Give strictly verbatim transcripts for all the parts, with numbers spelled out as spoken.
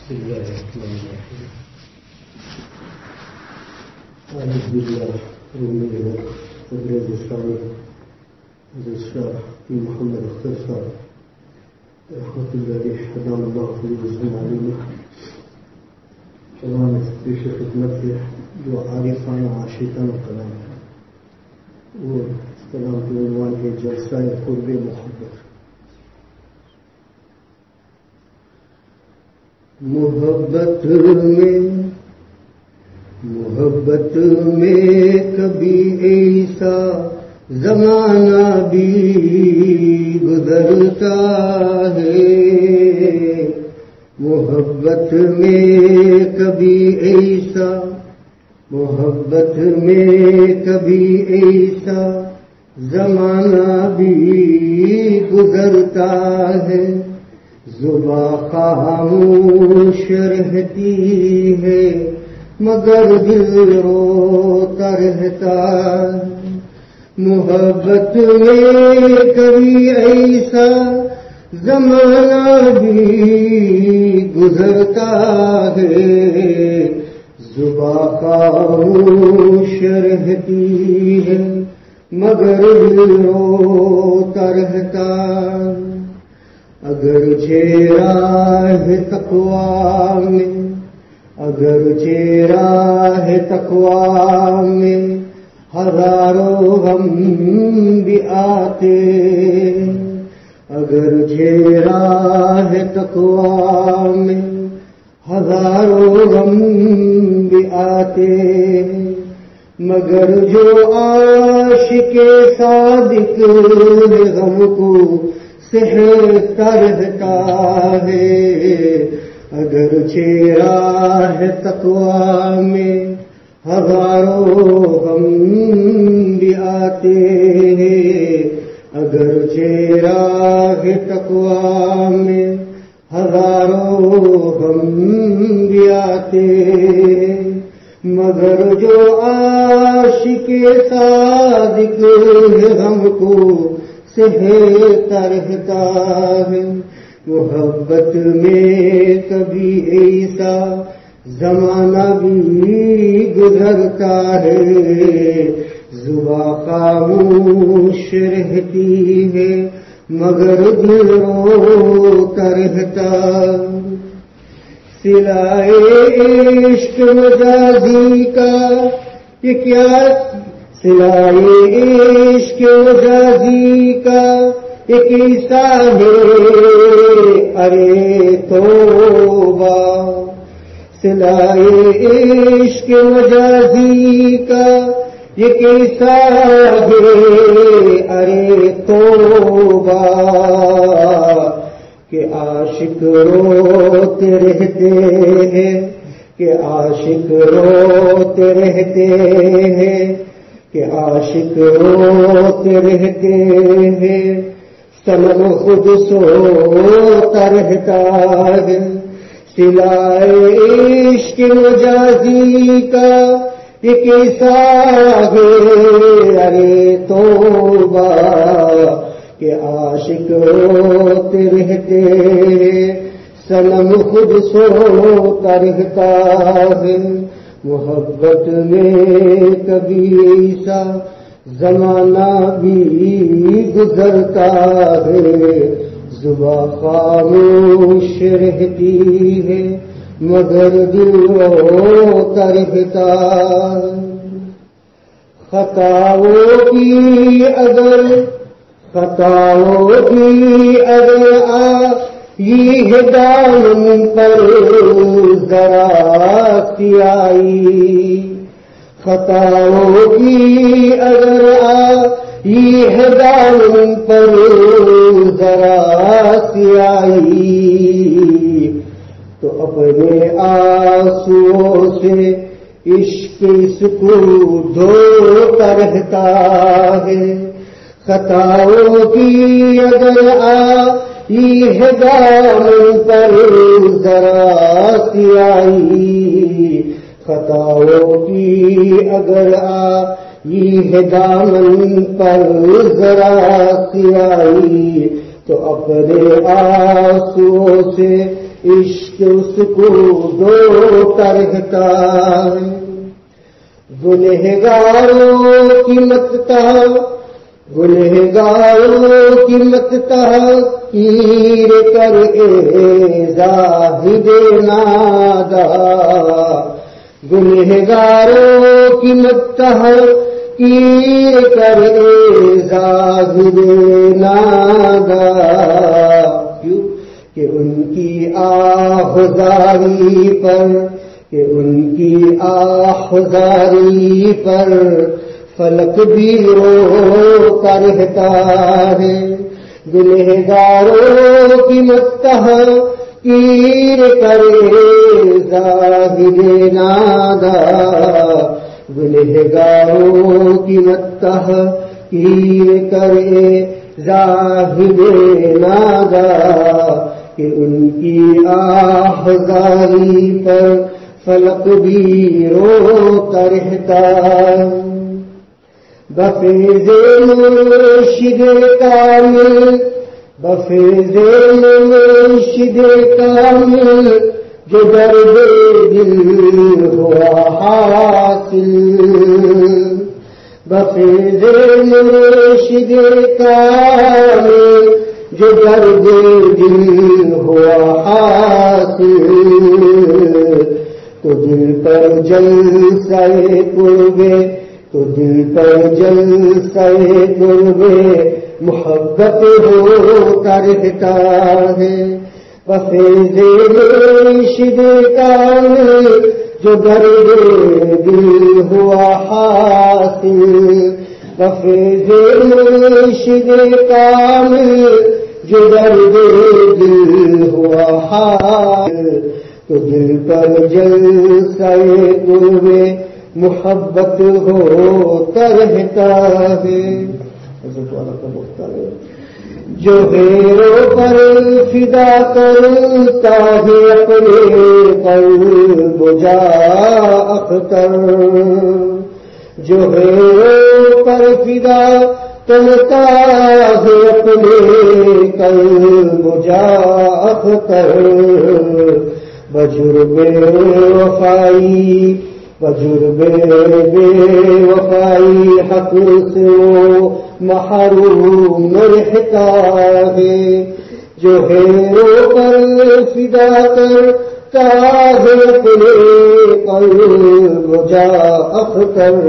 بسم الله الرحمن الرحيم. أعوذ بالله من صدر الإسلام هذا الشرح في محمد اختصار أخوة الذي حدانا الله في الجزء علينا كلام في خدمته وعارفانا عاشقانا كلام وكلام بعنوان جلسة قرب محبت. محبت میں محبت میں کبھی ایسا زمانہ بھی گزرتا ہے، محبت میں کبھی ایسا محبت میں کبھی ایسا زمانہ بھی گزرتا ہے، زباں خاموش رہتی ہے مگر دل روتا رہتا ہے، محبت میں کبھی ایسا زمانہ بھی گزرتا ہے، زباں خاموش رہتی ہے مگر دل روتا رہتا ہے، اگر راہ تقویٰ میں اگر راہ تقویٰ میں ہزاروں غم بھی آتے، اگر راہ تقویٰ میں ہزاروں غم بھی آتے، مگر جو عاشق صادق غم کو سہتا رہتا ہے، اگر راہ تقویٰ میں ہزاروں غم بھی آتے ہیں، اگر راہ تقویٰ میں ہزاروں غم بھی آتے، مگر جو عاشق صادق غم کو سہتا رہتا ہے، محبت میں کبھی ایسا زمانہ بھی گزرتا ہے، زباں خاموش رہتی ہے مگر دل روتا رہتا، سلائے عشق مجازی کا یہ کیا سلائے عشق مجازی کا ایک ایسا ہے ارے توبہ، سلائے عشق مجازی کا ایک ایسا ہے ارے توبہ، کہ عاشق روتے رہتے ہیں کہ عاشق روتے رہتے ہیں کہ عاشق روتے رہتے ہیں، صنم خود سوتا رہتا ہے، سلائے عشق مجازی کا ایک ایسا ہے ارے توبہ، کہ عاشق روتے رہتے ہیں، صنم خود سوتا رہتا ہے، محبت میں کبھی ایسا زمانہ بھی گزرتا ہے، زباں خاموش رہتی ہے مگر دل روتا رہتا، خطاؤں کی اگر خطاؤں کی اگر آ یہ دامن پر ذرا سیائی، خطاؤں کی اگر آ یہ دامن پر ذرا سیائی، تو اپنے آنسوؤں سے عشق اس کو دھوتا رہتا ہے، خطاؤں کی اگر آ یہ دامن پر ذرا سیائی، خطاؤں کی اگر آ یہ دامن پر ذرا سیائی، تو اپنے آنسوؤں سے عشق اس کو دو کرتا ہے گنہگاروں کی مت گنہگاروں کی مت تحقیر کر اے زاہد نادا گنہگاروں کی مت تحقیر کر اے زاہد نادا کیوں کہ ان کی آہذاری پر کہ ان کی آہذاری پر فلک بھی روتا رہتا ہے گنہگاروں کی مت تحقیر کرے زاہد نادا گنہگاروں کی مت تحقیر کرے زاہد نادا کہ ان کی آہذاری پر فلک بھی روتا رہتا بفیض مرشد کامل بفیض مرشد کامل جو درد دل ہوا حاصل بفیض مرشد کامل جو درد دل ہوا حاصل تو دل پر جلسے قربے تو دل پر جلسے قربے محبت ہوتا رہتا ہے بفیض مرشد کامل جو درد دل ہوا حاصل بفیض مرشد کامل جو درد دل ہوا حاصل تو دل پر جلسے قربے محبت ہوتا رہتا ہے جو غیروں پر فدا کرتا ہے اپنے قلب جا اختر جو غیروں پر فدا کرتا ہے اپنے قلب جا اختر بجرب وفائی بجرب بے وفائی حق سے محروم رہتا ہے جو غیروں پر فدا کرتا ہے اپنے قلب جا اختر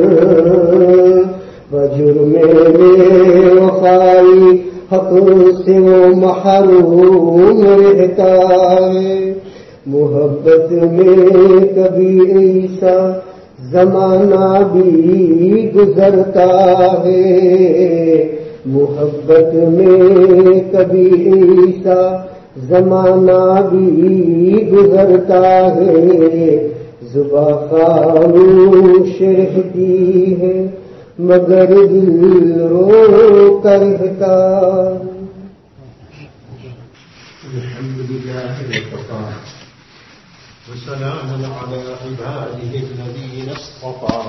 بجرم بے وفائی حق سے محروم رہتا ہے محبت میں کبھی ایسا زمانہ بھی گزرتا ہے محبت میں کبھی ایسا زمانہ بھی گزرتا ہے زباں خاموش رہتی ہے مگر دل رو کر رہتا وسلام على عباده الذين اصطفى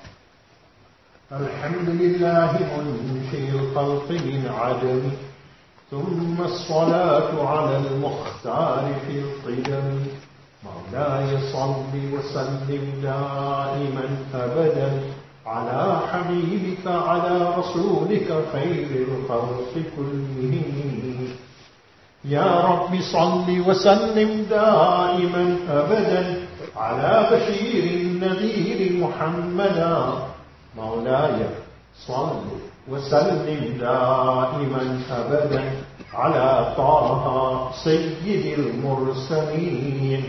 الحمد لله منشئ الخلق من عدم ثم الصلاة على المختار في القدم مولاي صل وسلم دائما أبدا على حبيبك على رسولك خير الخلق كلهم يا رب صل وسلم دائما أبدا على بشير النذير محمدا مولاي صل وسلم دائما أبدا على طه سيد المرسلين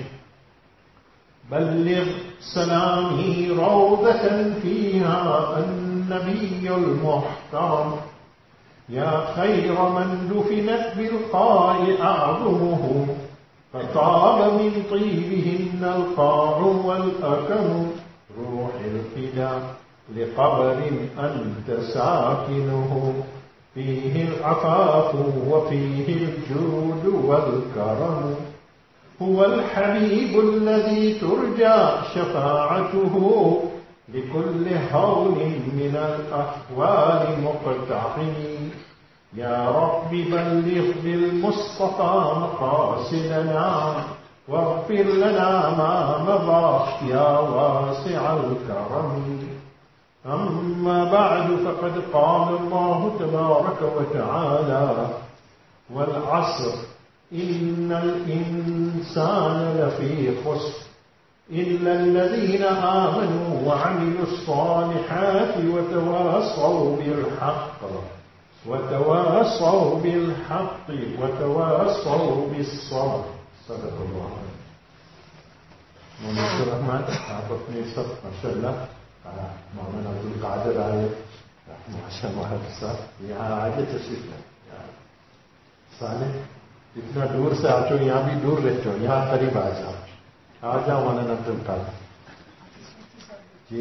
بلغ سلامي روضة فيها النبي المحترم يا خير من دفنت بالقاع أعظمه فطاب من طيبهن القاع والأكم روح الفداء لقبر أنت ساكنه فيه العفاف وفيه الجود والكرم هو الحبيب الذي ترجى شفاعته لكل هول من الأحوال مقتحم يا رب بلغ بالمصطفى مقاصدنا واغفر لنا ما مضى يا واسع الكرم. أما بعد فقد قال الله تبارك وتعالى والعصر إن الإنسان لفي خسر إلا الذين آمنوا وعملوا الصالحات وتواصوا بالحق وتواصوا بالحق وتواصوا بالصبر. صدق الله. मोहम्मद रहमान आप अपने सब माशाल्लाह मोहम्मद अब्दुल कादिर आए माशाल्लाह साहब यहाँ आगे तशरीफ लाए साले इतना दूर से आते हो, यहाँ भी दूर रहते हो, यहाँ करीब आ जाओ आ जाओ मोहम्मद अब्दुल कादिर जी।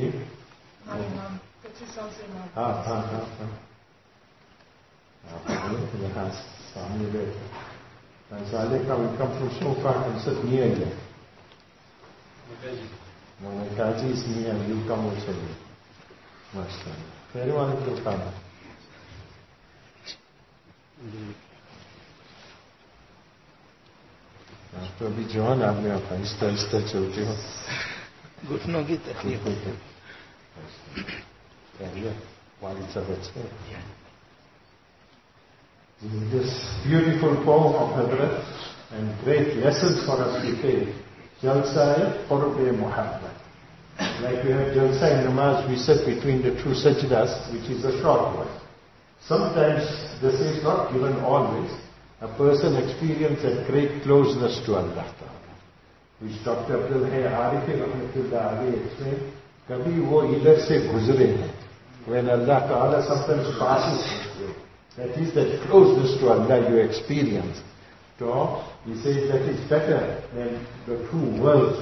हाँ हाँ हाँ हाँ यहाँ सामने बैठे साले का income from so far and sit near you. When Kaji is near, you come also near. Mashallah. Everyone will come. तो अभी जवान आपने आप आहिस्ता आहिस्ता चलते हो, घुटनों की तकलीफ होती है वाली सब अच्छे। This beautiful poem of Hazrat and great lessons for us to take. Jalsa Qurb Muhabbat. Like we have Jalsa in Namaz, we sit between the two sajdas, which is a short one. Sometimes this is not given always. A person experiences a great closeness to Allah Ta'ala, which Doctor Abdul Hay Arif Rahmatullah Ali explained. Kabhi wo idhar se guzre hain. When Allah Ta'ala sometimes passes this way. That is that closeness to Allah you experience. So, he says that is better than the two worlds.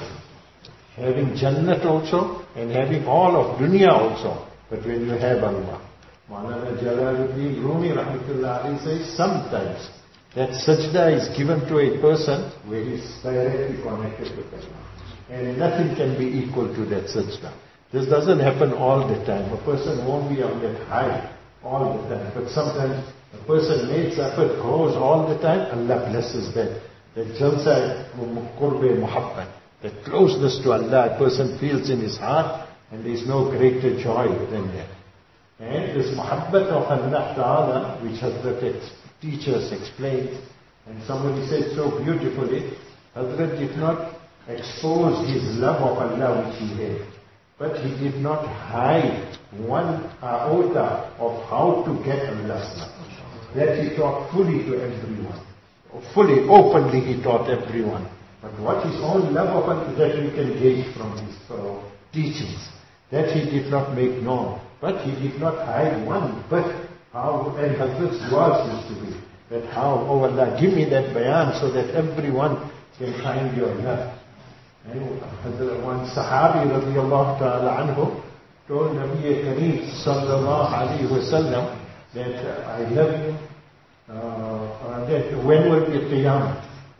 Having Jannat also and having all of dunya also. But when you have Allah. Maulana Jalaluddin Rumi Rahmatullah Ali says sometimes that sajda is given to a person where he is directly connected with Allah. And nothing can be equal to that sajda. This doesn't happen all the time. A person won't be on that high all the time. But sometimes a person makes effort, grows all the time, Allah blesses that. That jalsa qurb muhabbat, that closeness to Allah a person feels in his heart, and there is no greater joy than that. And this muhabbat of Allah Ta'ala, which Hazrat teachers explained, and somebody said so beautifully, Hazrat did not expose his love of Allah which he had, but he did not hide one iota of how to get Allah's love. That he taught fully to everyone. Fully, openly he taught everyone. But what his own love of Allah that we can gauge from his uh, teachings, that he did not make known. But he did not hide one. But how, and Hazrat's du'as used to be, that how, oh Allah, give me that bayan so that everyone can find your love. And one Sahabi radiallahu ta'ala anhu told Nabi Kareem sallallahu alayhi wa sallam that uh, I love you, uh, uh, that when will be Qiyamah?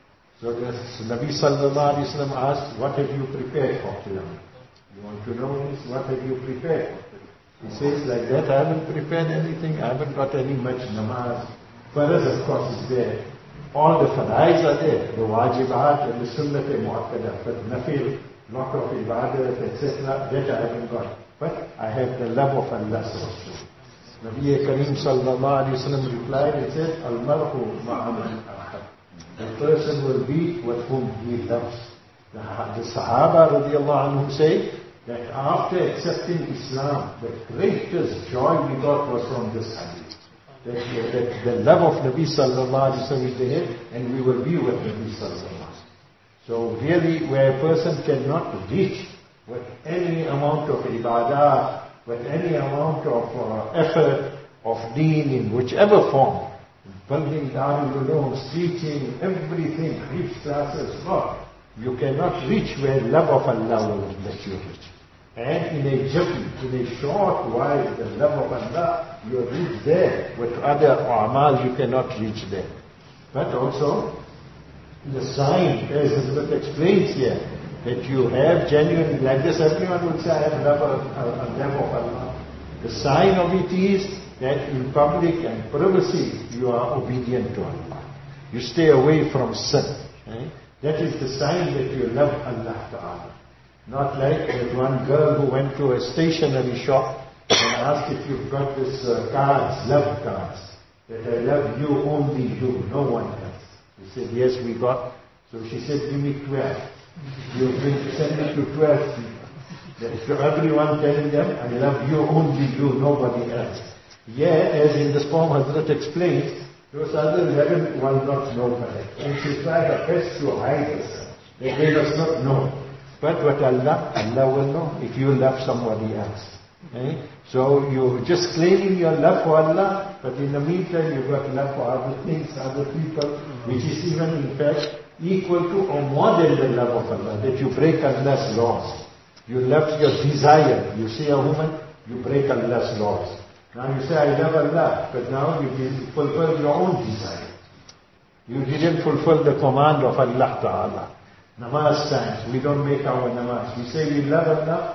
So the Nabi sallallahu alayhi wa sallam asked, what have you prepared for Qiyamah? You want to know this? What have you prepared for? He says like that, I haven't prepared anything, I haven't got any much namaz. Faraz of course is there. All the faraiz are there, the wajibat and the sunnat and mu'akkada, but nafil, lot of ibadat, et cetera, that I haven't got. But I have the love of Allah also. Nabi Kareem sallallahu alayhi wa sallam replied and said, Al-marhu ma'aman ahad. The person will be with whom he loves. The, the Sahaba radiallahu anhum say that after accepting Islam, the greatest joy we got was from this hadith. That, that the love of Nabi sallallahu alayhi wa sallam is there, and we will be with Nabi sallallahu alayhi wa sallam. So really, where a person cannot reach with any amount of ibadah, with any amount of uh, effort of deen in whichever form, building Darul Ulooms, teaching, everything, rich classes, no, you cannot reach where love of Allah will let you reach. And in a jiffy, in a short while, the love of Allah, you reach there. With other amal, you cannot reach there. But also, the sign, as Hazrat explains here, that you have genuine, like this everyone would say, I have love of, uh, love of Allah. The sign of it is that in public and privacy, you are obedient to Allah. You stay away from sin. Right? That is the sign that you love Allah Ta'ala. Not like that one girl who went to a stationery shop and asked if you've got this uh, cards, love cards, that I love you, only you, no one else. He said, yes, we got. So she said, give me twelve. You bring, send it to twelve people. So everyone telling them, I love you, only you, nobody else. Yeah, as in this poem Hazrat explains, those other eleven will not know correct. And she tried her best to hide herself. That they must not know. But what Allah, Allah will know if you love somebody else. Eh? So you're just claiming your love for Allah, but in the meantime you've got love for other things, other people, which is even in fact equal to or more than the love of Allah, that you break Allah's laws. You love your desire. You see a woman, you break Allah's laws. Now you say, I love Allah, but now you fulfill your own desire. You didn't fulfill the command of Allah Ta'ala. Namaz times, we don't make our namaz. We say we love Allah.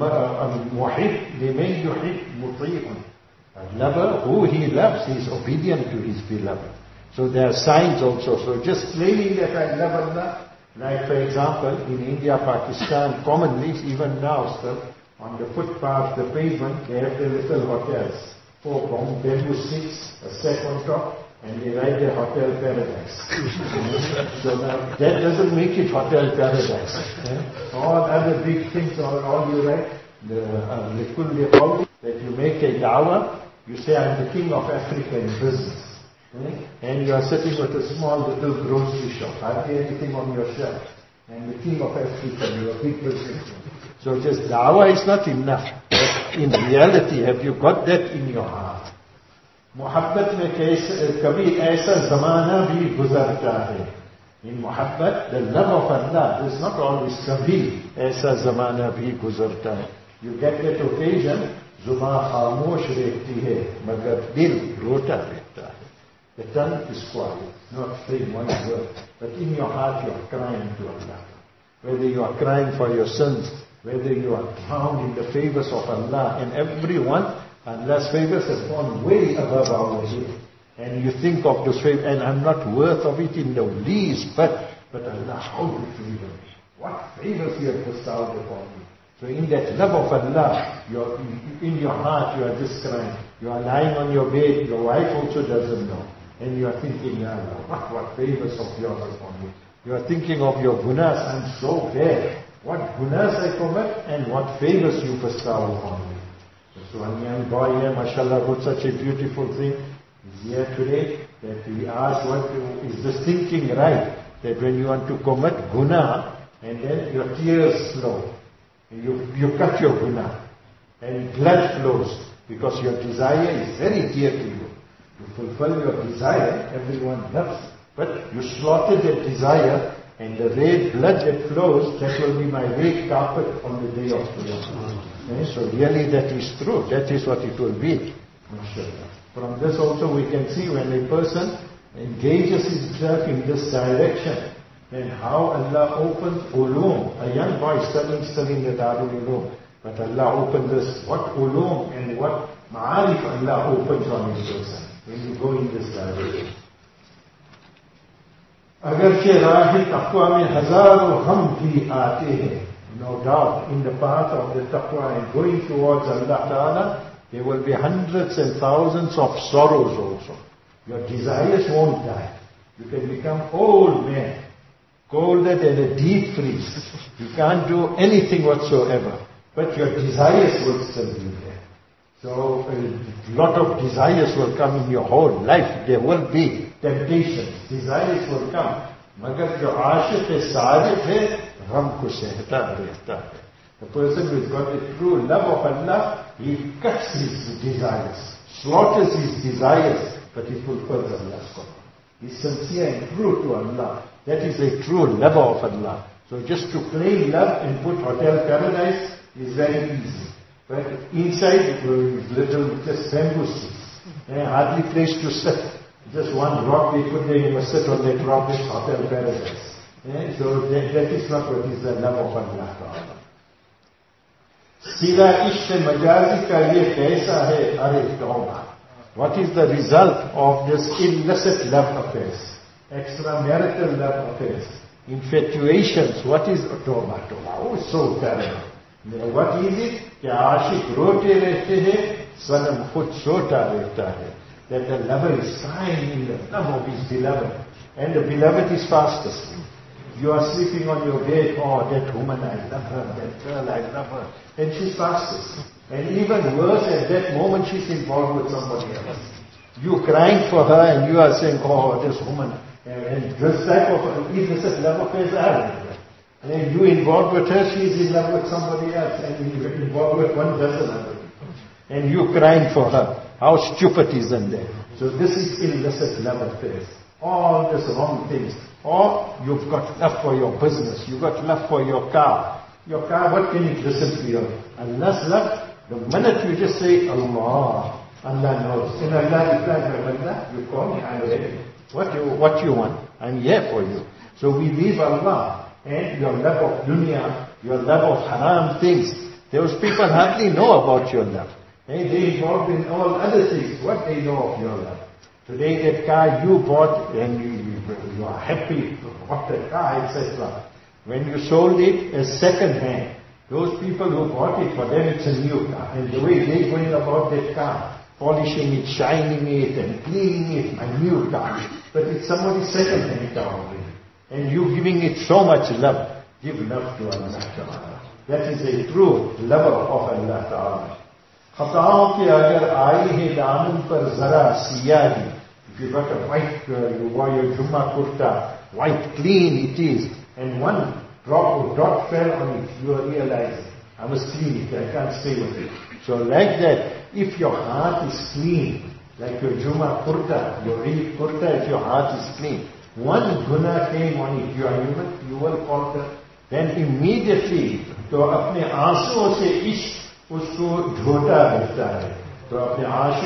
Al-muhib liman yuhib muti'un. A lover, who he loves, he is obedient to his beloved. So there are signs also. So just claiming that I love Allah, like for example, in India, Pakistan, commonly, even now still, on the footpath, the pavement, they have the little hotels. Four bamboo sticks, a set on top, and they write their Hotel Paradise. So now, that doesn't make it Hotel Paradise. Eh? All other big things, all, all you write, the uh, that you make a dawah, you say, I'm the king of Africa in business. Eh? And you are sitting with a small little grocery shop. Hardly anything on your shelf. And the king of Africa, you are a big businessman. So just dawah is not enough. But in reality, have you got that in your heart? Muhabbat mein kabhi aisa zamana bhi guzarta hai. In muhabbat, the love of Allah is not always kabhi aisa zamana bhi guzarta hai. You get that occasion, zuma khamosh rehti hai, magar dil rota rehta hai. The tongue is quiet, not saying one word, but in your heart you are crying to Allah. Whether you are crying for your sins, whether you are drowned in the favors of Allah, and everyone, Allah's favors have gone way above our head. And you think of those favors, and I'm not worth of it in the least, but, but Allah, how you favor me? What favors you have bestowed upon me? So in that love of Allah, you're, in your heart you are just crying. You are lying on your bed, your wife also doesn't know. And you are thinking, Ya Allah, what, what favors of yours upon me? You are thinking of your gunas, I'm so bad. What gunas I commit and what favors you bestow upon me. So one young boy here, mashallah, wrote such a beautiful thing. He's here today that we asked, what is this thinking right? That when you want to commit guna and then your tears flow. You, you cut your guna and blood flows because your desire is very dear to you. You fulfill your desire, everyone loves it. But you slaughter that desire and the red blood that flows, that will be my red carpet on the day of Qiyamah. Okay? So really that is true. That is what it will be. From this also we can see when a person engages himself in this direction, then how Allah opens ulum. A young boy studying, studying the Darul Ulum. But Allah opened this, what ulum and what ma'arif Allah opens on his person when you go in this direction. अगरचे राह तक़वा में हजारों हम भी आते हैं. No doubt, in the path of the taqwa and going towards Allah Ta'ala, there will be hundreds and thousands of sorrows also. Your desires won't die. You can become old man, colder than a deep freeze. You can't do anything whatsoever. But your desires will still be there. So a lot of desires will come in your whole life. There will be temptations. Desires will come. Magar jo aashiq sadiq hai, gham ko sehta rehta hai. The person who has got a true love of Allah, he cuts his desires, slaughters his desires, but he fulfills Allah's command. He's sincere and true to Allah. That is a true lover of Allah. So just to claim love and put Hotel Paradise is very easy. But inside, little just bamboo sticks. Eh, hardly place to sit. Just one rock they put there, you must sit on that rock, it's Hotel Paradise. Eh, so that, that is not what is the love of Allah. Sila ishq majazi ka ye kaisa hai are tauba. What is the result of this illicit love affairs? Extramarital love affairs. Infatuations, what is tawbah? Tawbah, oh, so terrible. What is it? कि आशिक रोते रहते हैं, सनम खुद सोता रहता है. That the lover is crying in the love of his beloved, and the beloved is fast asleep. You are sleeping on your bed, oh, that woman, I love her, that girl, I love her, and she's fast asleep. And even worse, at that moment she's involved with somebody else. You crying for her, and you are saying, oh, this woman, and, and this type of, if this is love affairs are. And then you involved with her, she is in love with somebody else, and you involved with one dozen other people. And you crying for her. How stupid isn't that? So this is illicit love affairs. All these wrong things. Or you've got love for your business, you've got love for your car. Your car, what can it listen to you? Allah's love, the minute you just say, Allah, Allah knows. And Allah replies, Allah, you call me, I'm ready. What you, what you want? I'm here for you. So we leave Allah. And your love of dunya, your love of haram things. Those people hardly know about your love. And they involved in all other things. What they know of your love. Today that car you bought and you, you, you are happy to bought that car, et cetera. When you sold it as second hand, those people who bought it, for them it's a new car. And the way they're going about that car, polishing it, shining it and cleaning it, a new car. But it's somebody's second hand car already. And you giving it so much love. Give love to Allah Ta'ala. That is a true lover of Allah Ta'ala. خطاؤں کے اگر آئی ہے دامن پر ذرا سیاہی. If you got a white, uh, you wore your Jummah kurta, white, clean it is, and one drop of dot fell on it, you realize, I must clean it, I can't stay with it. So like that, if your heart is clean, like your Jummah kurta, your Eid kurta, if your heart is clean, one guna came on it, you are human, you will falter. Then immediately, to apne aansuon se ishq usko dhota रहता है. तो अपने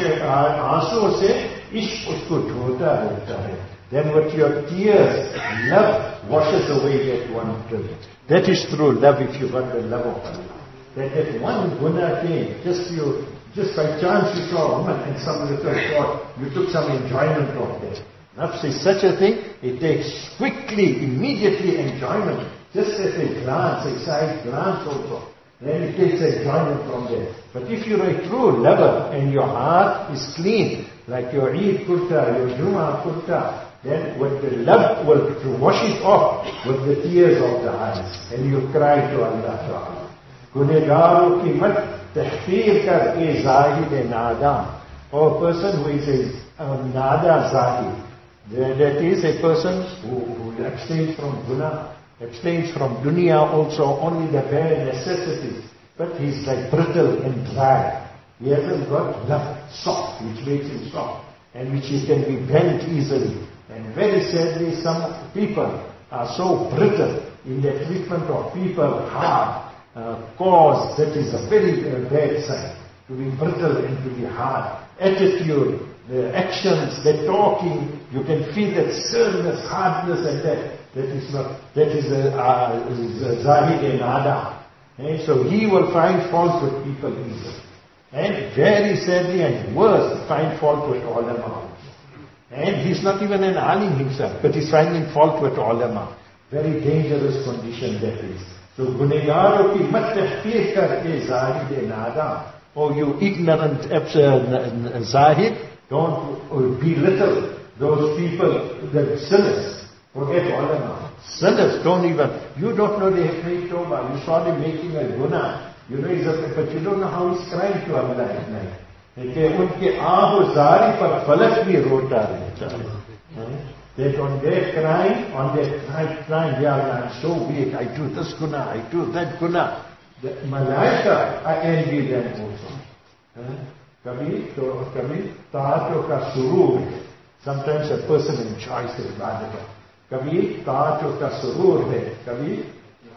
aansuon se ishq usko dhota रहता है. Then with your tears, love washes away that one guilt. That is true love if you got the love of Allah. That if one guna came, just you, just by chance you saw a woman and some little thought, you took some enjoyment of that. Nafs is such a thing, it takes quickly, immediately enjoyment, just as a glance, a side glance also. Then it takes enjoyment from there. But if you're a true lover and your heart is clean, like your Eid kurta, your Jummah kurta, then with the love will to wash it off with the tears of the eyes, and you cry to Allah Ta'ala. Gunegaron ki mat tahfir kar e zahid nada. Or a person who is a um, nada zahid. That is a person who, who abstains from guna, abstains from dunya also, only the bare necessities. But he's like brittle and dry. He hasn't got love, soft, which makes him soft, and which he can be bent easily. And very sadly, some people are so brittle in their treatment of people, hard, uh, cause that is a very uh, bad sign. To be brittle and to be hard. Attitude, the actions, the talking, you can feel that sternness, hardness and that. That is not, that is a, a, a zahid and nada. And so he will find fault with people easily. And very sadly and worse, find fault with ulama. And he's not even an alim himself, but he's finding fault with ulama. Very dangerous condition that is. So, gunegaron ki mat tahfir kar ke zahid nada. Oh, you ignorant uh, zahid, don't belittle those people, the sinners. Forget ulama. Sinners don't even, you don't know they have made tawbah. You saw them making a guna. You know he's a, but you don't know how he's crying to Allah at night. کہ ان کے آہ و زاری پر فلک بھی روتا رہتا ہے. That on their crying, on their crying, yeah, I'm so weak, I do this guna, I do that guna. The malaika, I envy them also. Kabhi, to, kabhi, ta'ato ka surur. Sometimes a person enjoys the ibadah. Kabhi, ta'ato ka surur hai. Kabhi,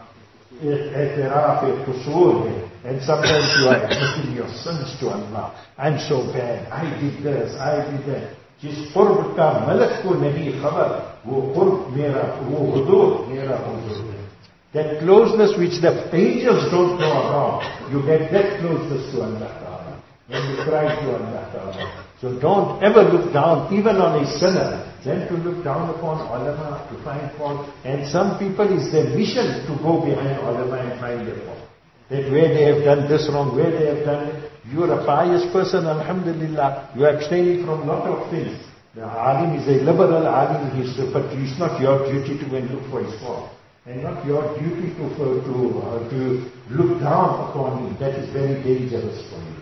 اعتراف قصور hai. And sometimes you are admitting your sins to Allah. I'm so bad. I did this. I did that. जिस कुर्ब का मलक को नहीं खबर, वो कुर्ब मेरा, वो हुजूर मेरा हुजूर है. That closeness which the angels don't know about, you get that closeness to Allah Ta'ala. when you cry to Allah Ta'ala. So don't ever look down, even on a sinner, then to look down upon ulama, to find fault. And some people, it's their mission to go behind ulama and find their fault. That where they have done this wrong, where they have done it. You are a pious person, alhamdulillah. You are abstaining from a lot of things. The alim is a liberal alim, he's, but it's not your duty to go and look for his fault. And not your duty to, for, to, uh, to look down upon him. That is very dangerous for you.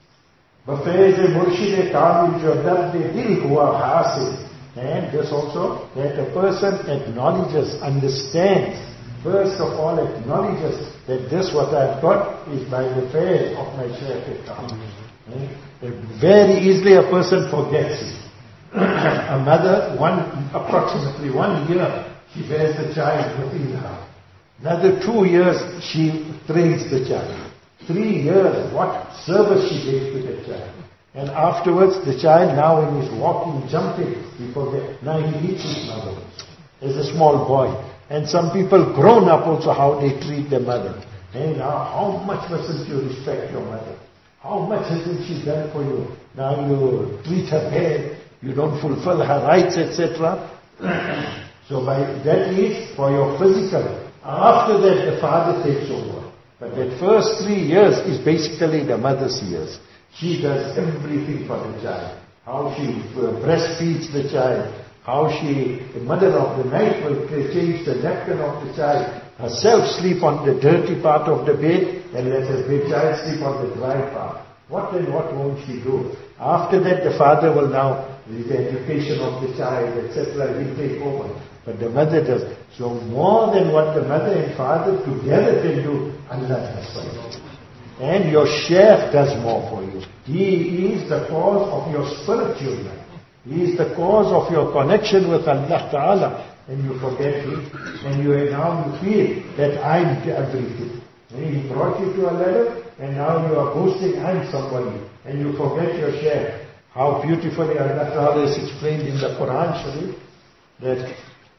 Bafaiz murshid kamil jo dard dil hua hasil. And this also, that a person acknowledges, understands, first of all acknowledges that this what I've got is by the faith of my Shaykh Kamil. Very easily a person forgets it. A mother, one, approximately one year, she bears the child within her. Another two years, she trains the child. Three years, what service she gave to the child. And afterwards, the child now when he's walking, jumping, he forgets. Now he meets his mother as a small boy. And some people grown up also how they treat their mother. Hey, now how much mustn't you respect your mother? How much hasn't she done for you? Now you treat her bad, you don't fulfill her rights, et cetera. So by that is for your physical. After that the father takes over. But that first three years is basically the mother's years. She does everything for the child. How she breastfeeds the child. How she, the mother of the night will change the napkin of the child. Herself sleep on the dirty part of the bed and let her child sleep on the dry part. What and what won't she do? After that the father will now, with the education of the child, et cetera, will take over. But the mother does. So more than what the mother and father together can do, Allah does for you. And your Shaykh does more for you. He is the cause of your spiritual life. He is the cause of your connection with Allah Ta'ala. And you forget Him. And you now you feel that I'm everything. And He brought you to a level, and now you are boasting, I'm somebody. And you forget your Shaykh. How beautifully Allah Ta'ala is explained in the Quran Sharif, that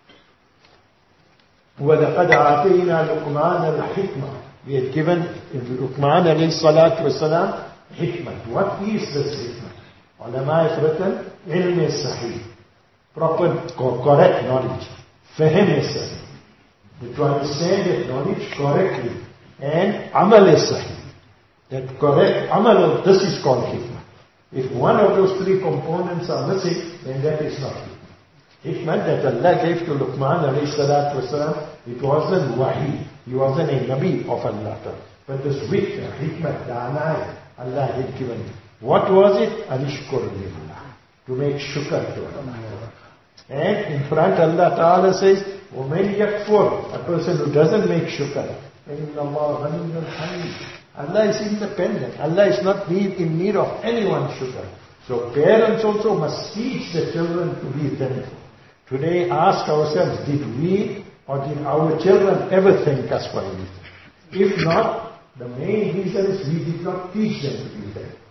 وَلَقَدْ عَاتَيْنَا لُقْمَانَ الْحِكْمَةِ. We had given Luqman alayhi salatu wasalam hikmah. What is this hikmah? Ulama have written, ilm is sahih. Proper, correct knowledge. Fahm is sahih. To understand that knowledge correctly. And amal is sahih. That correct amal, this is called hikmah. If one of those three components are missing, then that is not hikmah. Hikmah that Allah gave to Luqman alayhi salatu wasalam, it wasn't wahi. He wasn't a Nabi of Allah. But this wisdom, hikmah, da'anai, Allah had given him. What was it? Anishkur lillah. To make shukr to Allah. And in front Allah Ta'ala says, وَمَنْ يَكْفُرْ. A person who doesn't make shukr. فَإِنَّ اللَّهَ غَنِيٌّ حَمِيدٌ. Allah is independent. Allah is not need, in need of anyone's shukr. So parents also must teach the children to be thankful. Today ask ourselves, did we or did our children ever thank us for anything? If not, the main reason is we did not teach them to be thankful.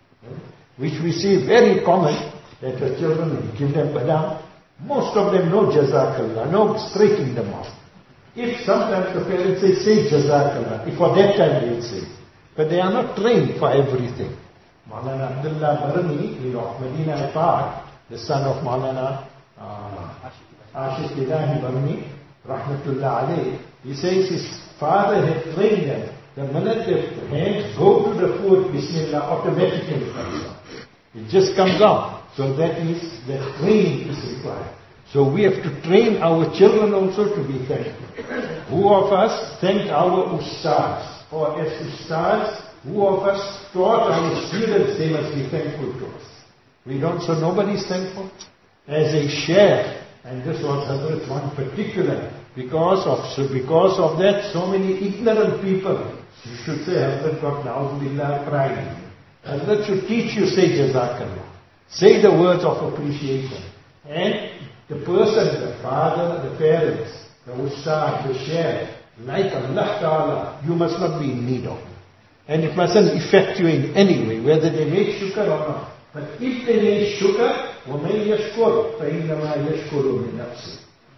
Which we see very common, that the children, we give them badam. Most of them know Jazakallah, no striking them off. If sometimes the parents say, say Jazakallah, if for that time they will say. But they are not trained for everything. Maulana Abdullah Barani of Medina Park, the son of Maulana uh, Ashik Ilahi Barani, Rahmatullah alayhi, he says his father had trained them. The minute their hands go to the food, Bismillah, automatically comes out. It just comes out. So that is, that training is required. So we have to train our children also to be thankful. Who of us thanked our ustads? Or as ustads, who of us taught our students they must be thankful to us? We don't, so nobody is thankful. As a share, and this was Hazrat one particular, because of, so because of that, so many ignorant people, you should say, Hazrat got na'udhu pride. Hazrat should teach you, say Jazakallah. Say the words of appreciation. And the person, the father, the parents, the ustad, the share, like Allah Ta'ala, you must not be in need of it. And it mustn't affect you in any way, whether they make shukr or not. But if they make shukr, وَمَنْ يَشْكُرْ فَإِنَّمَا يَشْكُرُ مِنْ نَفْسِهِ.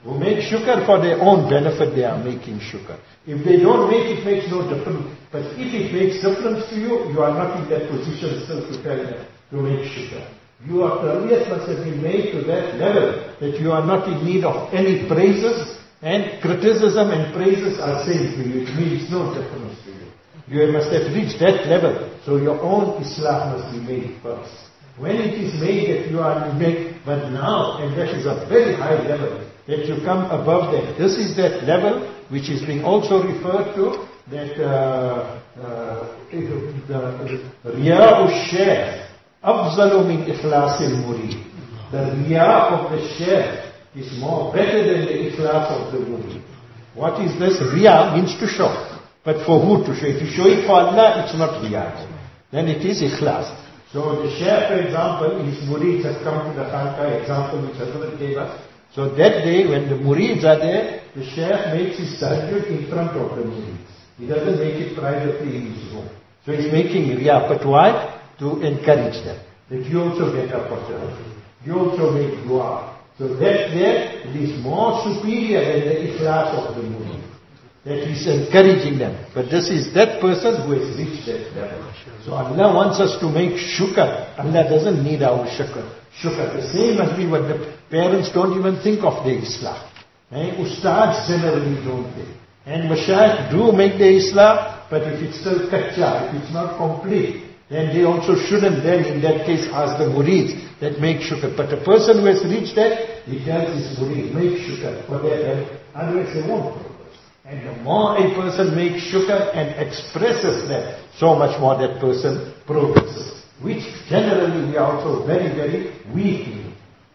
who make shukr for their own benefit, they are making shukr. If they don't make it, makes no difference. But if it makes difference to you, you are not in that position still to tell them to make shukr. Your tarbiyat must have been made to that level that you are not in need of any praises, and criticism and praises are same to you. It means no difference to you. You must have reached that level. So your own Islam must be made first. When it is made that you are made, but now, and that is a very high level, that you come above that. This is that level which is being also referred to, that uh, uh, the Riya'u Shaykh afzalu min ikhlasil murid. The Riya of the Shaykh is more better than the ikhlas of the murid. What is this? Riya means to show. But for who to show? If you show it for Allah, it's not Riya. Then it is ikhlas. So the Shaykh, for example, his murids have come to the Khanqa, example which Hazrat gave us. So that day when the murids are there, the Shaykh makes his tahajjud in front of the murids. He doesn't make it privately in his room. So he's making riya, but why? To encourage them. That you also get up for tahajjud. You also make dua. So that there, it is more superior than the ikhlas of the murid. That he's encouraging them. But this is that person who has reached that level. So Allah wants us to make shukr. Allah doesn't need our shukr. Shukr. The same must be what the parents don't even think of their Islam. Eh? Ustads generally don't think. And mashayikh do make their Islam, but if it's still kacha, if it's not complete, then they also shouldn't then in that case ask the murids that make shukr. But a person who has reached that, he tells his murid, make shukr for their help. Otherwise they won't progress. And the more a person makes shukr and expresses that, so much more that person progresses. Which generally we are also very, very weak in.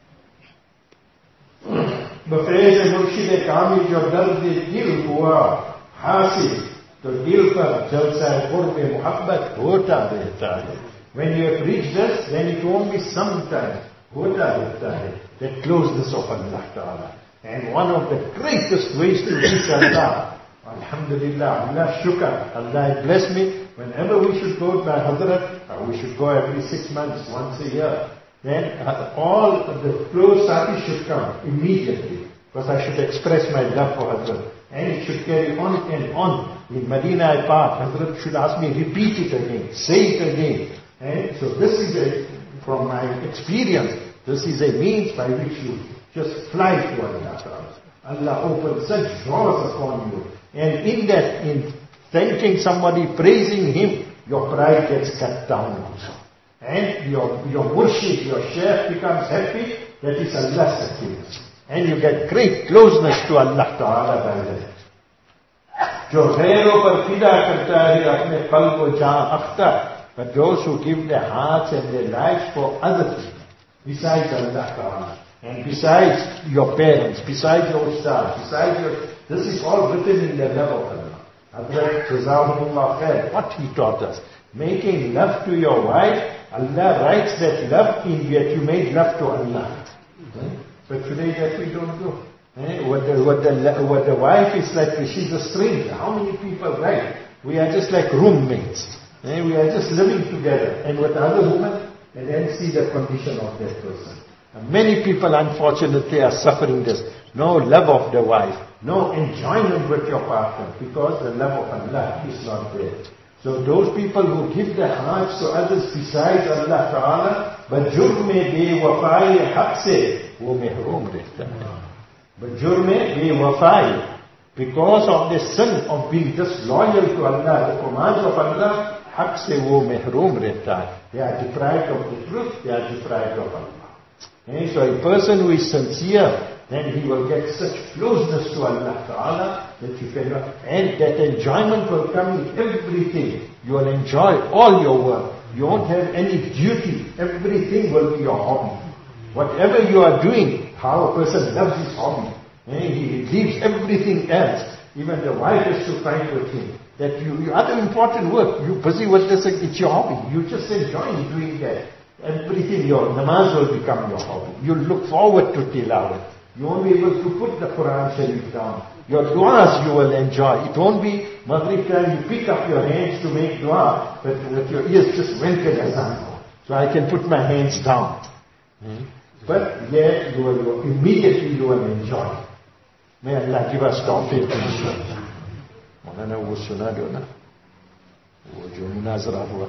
बफैज़ मुर्शिद कामिल जो दर्द दिल हुआ हासिल तो दिल पर जलसा क़ुर्ब मोहब्बत होता रहता है. When you have reached this, then it won't be sometime होता रहता है. The closeness of Allah Ta'ala. And one of the greatest ways to reach Allah, Alhamdulillah, Allah shukr, Allah has blessed me. Whenever we should go to my Hazrat, or we should go every six months, once a year, then all the close sati should come immediately. Because I should express my love for Hazrat. And it should carry on and on. In Medina I part, Hazrat should ask me, repeat it again, say it again. And so this is a, from my experience, this is a means by which you just fly to Allah. Allah opens such doors upon you. And in that, in thanking somebody, praising him, your pride gets cut down also. And your, your murshid, your shaykh becomes happy, that is Allah's happiness. And you get great closeness to Allah Ta'ala by that. जो गैरों पर फिदा करता है अपने qalb और जान Akhtar, but those who give their hearts and their lives for other people, besides Allah Ta'ala, and besides your parents, besides your ustad, besides your, this is all written in the love of Allah. Hazrat Jazahumullah Khair, what he taught us, making love to your wife, Allah writes that love in that you made love to Allah. Okay? But today that we don't do. Eh? What, the, what, the, what the wife is like, she's a stranger. How many people write? We are just like roommates. Eh? We are just living together. And with other women, and then see the condition of that person. And many people unfortunately are suffering this. No love of the wife. No enjoyment with your partner. Because the love of Allah is not there. So those people who give their hearts to others besides Allah Ta'ala, but jurme be-wafai haq se, wo mehroom rehta hai. But jurme be-wafai, because of the sin of being disloyal to Allah, the commands of Allah, haq se wo mehroom rehta hai. They are deprived of the truth, they are deprived of Allah. And so a person who is sincere, then he will get such closeness to Allah Ta'ala that you cannot, and that enjoyment will come in everything. You will enjoy all your work. You won't have any duty. Everything will be your hobby. Whatever you are doing, how a person loves his hobby. And he leaves everything else. Even the wife has to fight with him. That you, you other important work, you're busy with this, it's your hobby. You just enjoy doing that. Everything, your namaz will become your hobby. You'll look forward to tilawat. You won't be able to put the Quran Sharif down. Your du'as you will enjoy. It won't be Maghrib time you pick up your hands to make dua, but with your ears just went to azan. So I can put my hands down. Hmm? But yeah, you will, immediately you will enjoy. میں اللہ کی بات توفیق انشاءاللہ مولانا وہ سنا دو نا وہ جو مناظرہ ہوا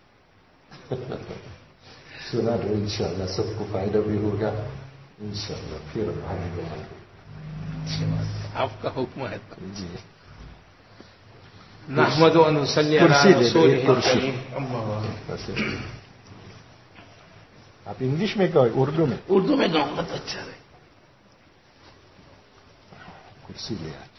سنا دو انشاءاللہ سب کو فائدہ بھی ہوگا انشاءاللہ پھر آنے گا آپ کا حکم ہے جی نحمد و نصلی علی رسولہ الکریم اما بعد. آپ انگلش میں کہو اردو میں؟ اردو میں کہوں گا تو اچھا رہے. کرسی لے آتے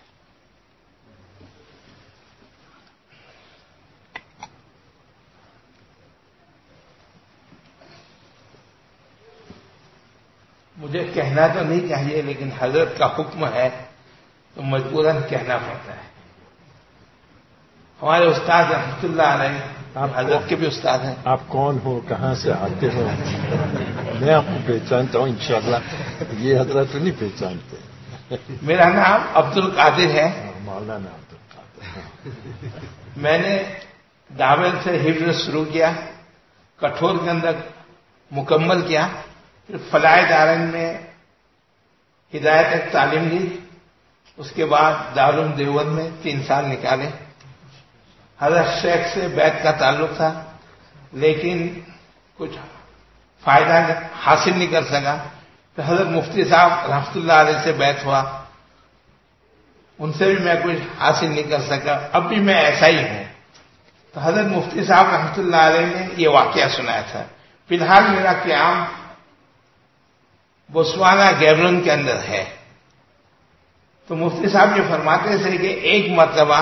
مجھے کہنا تو نہیں چاہیے لیکن حضرت کا حکم ہے تو مجبوراً کہنا پڑتا ہے. ہمارے استاد رحمۃ اللہ علیہ آپ حضرت کے بھی استاد ہیں. آپ کون ہو، کہاں سے آتے ہو؟ میں آپ کو پہچانتا ہوں انشاءاللہ، یہ حضرت نہیں پہچانتے. میرا نام عبد القادر ہے. مولانا عبد القادر. میں نے داول سے حفظ شروع کیا، کٹھور کے اندر مکمل کیا، پھر فلاح دارنگ میں ہدایت تک تعلیم لی، اس کے بعد دارالعلوم دیوبند میں تین سال نکالے. حضرت شیخ سے بیعت کا تعلق تھا لیکن کچھ فائدہ حاصل نہیں کر سکا. تو حضرت مفتی صاحب رحمۃ اللہ علیہ سے بیعت ہوا، ان سے بھی میں کچھ حاصل نہیں کر سکا. اب بھی میں ایسا ہی ہوں. تو حضرت مفتی صاحب رحمۃ اللہ علیہ نے یہ واقعہ سنایا تھا. فی الحال میرا قیام بوتسوانا گیبرون کے اندر ہے. تو مفتی صاحب یہ فرماتے تھے کہ ایک مرتبہ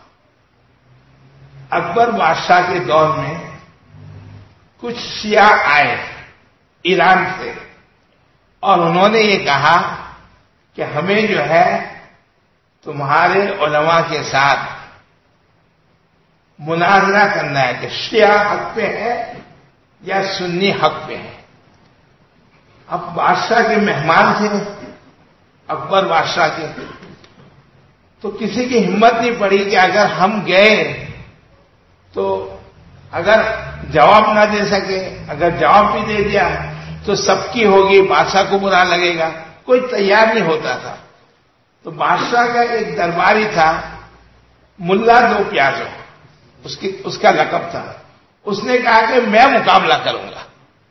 اکبر بادشاہ کے دور میں کچھ شیعہ آئے ایران سے اور انہوں نے یہ کہا کہ ہمیں جو ہے تمہارے علماء کے ساتھ مناظرہ کرنا ہے کہ شیعہ حق پہ ہے یا سنی حق پہ ہے. اب بادشاہ کے مہمان تھے اکبر بادشاہ کے، تو کسی کی ہمت نہیں پڑی کہ اگر ہم گئے تو اگر جواب نہ دے سکے، اگر جواب بھی دے دیا تو سب کی ہوگی، بادشاہ کو برا لگے گا. کوئی تیار نہیں ہوتا تھا. تو بادشاہ کا ایک درباری تھا ملا دو پیازو، اس کی اس کا لقب تھا. اس نے کہا کہ میں مقابلہ کروں گا،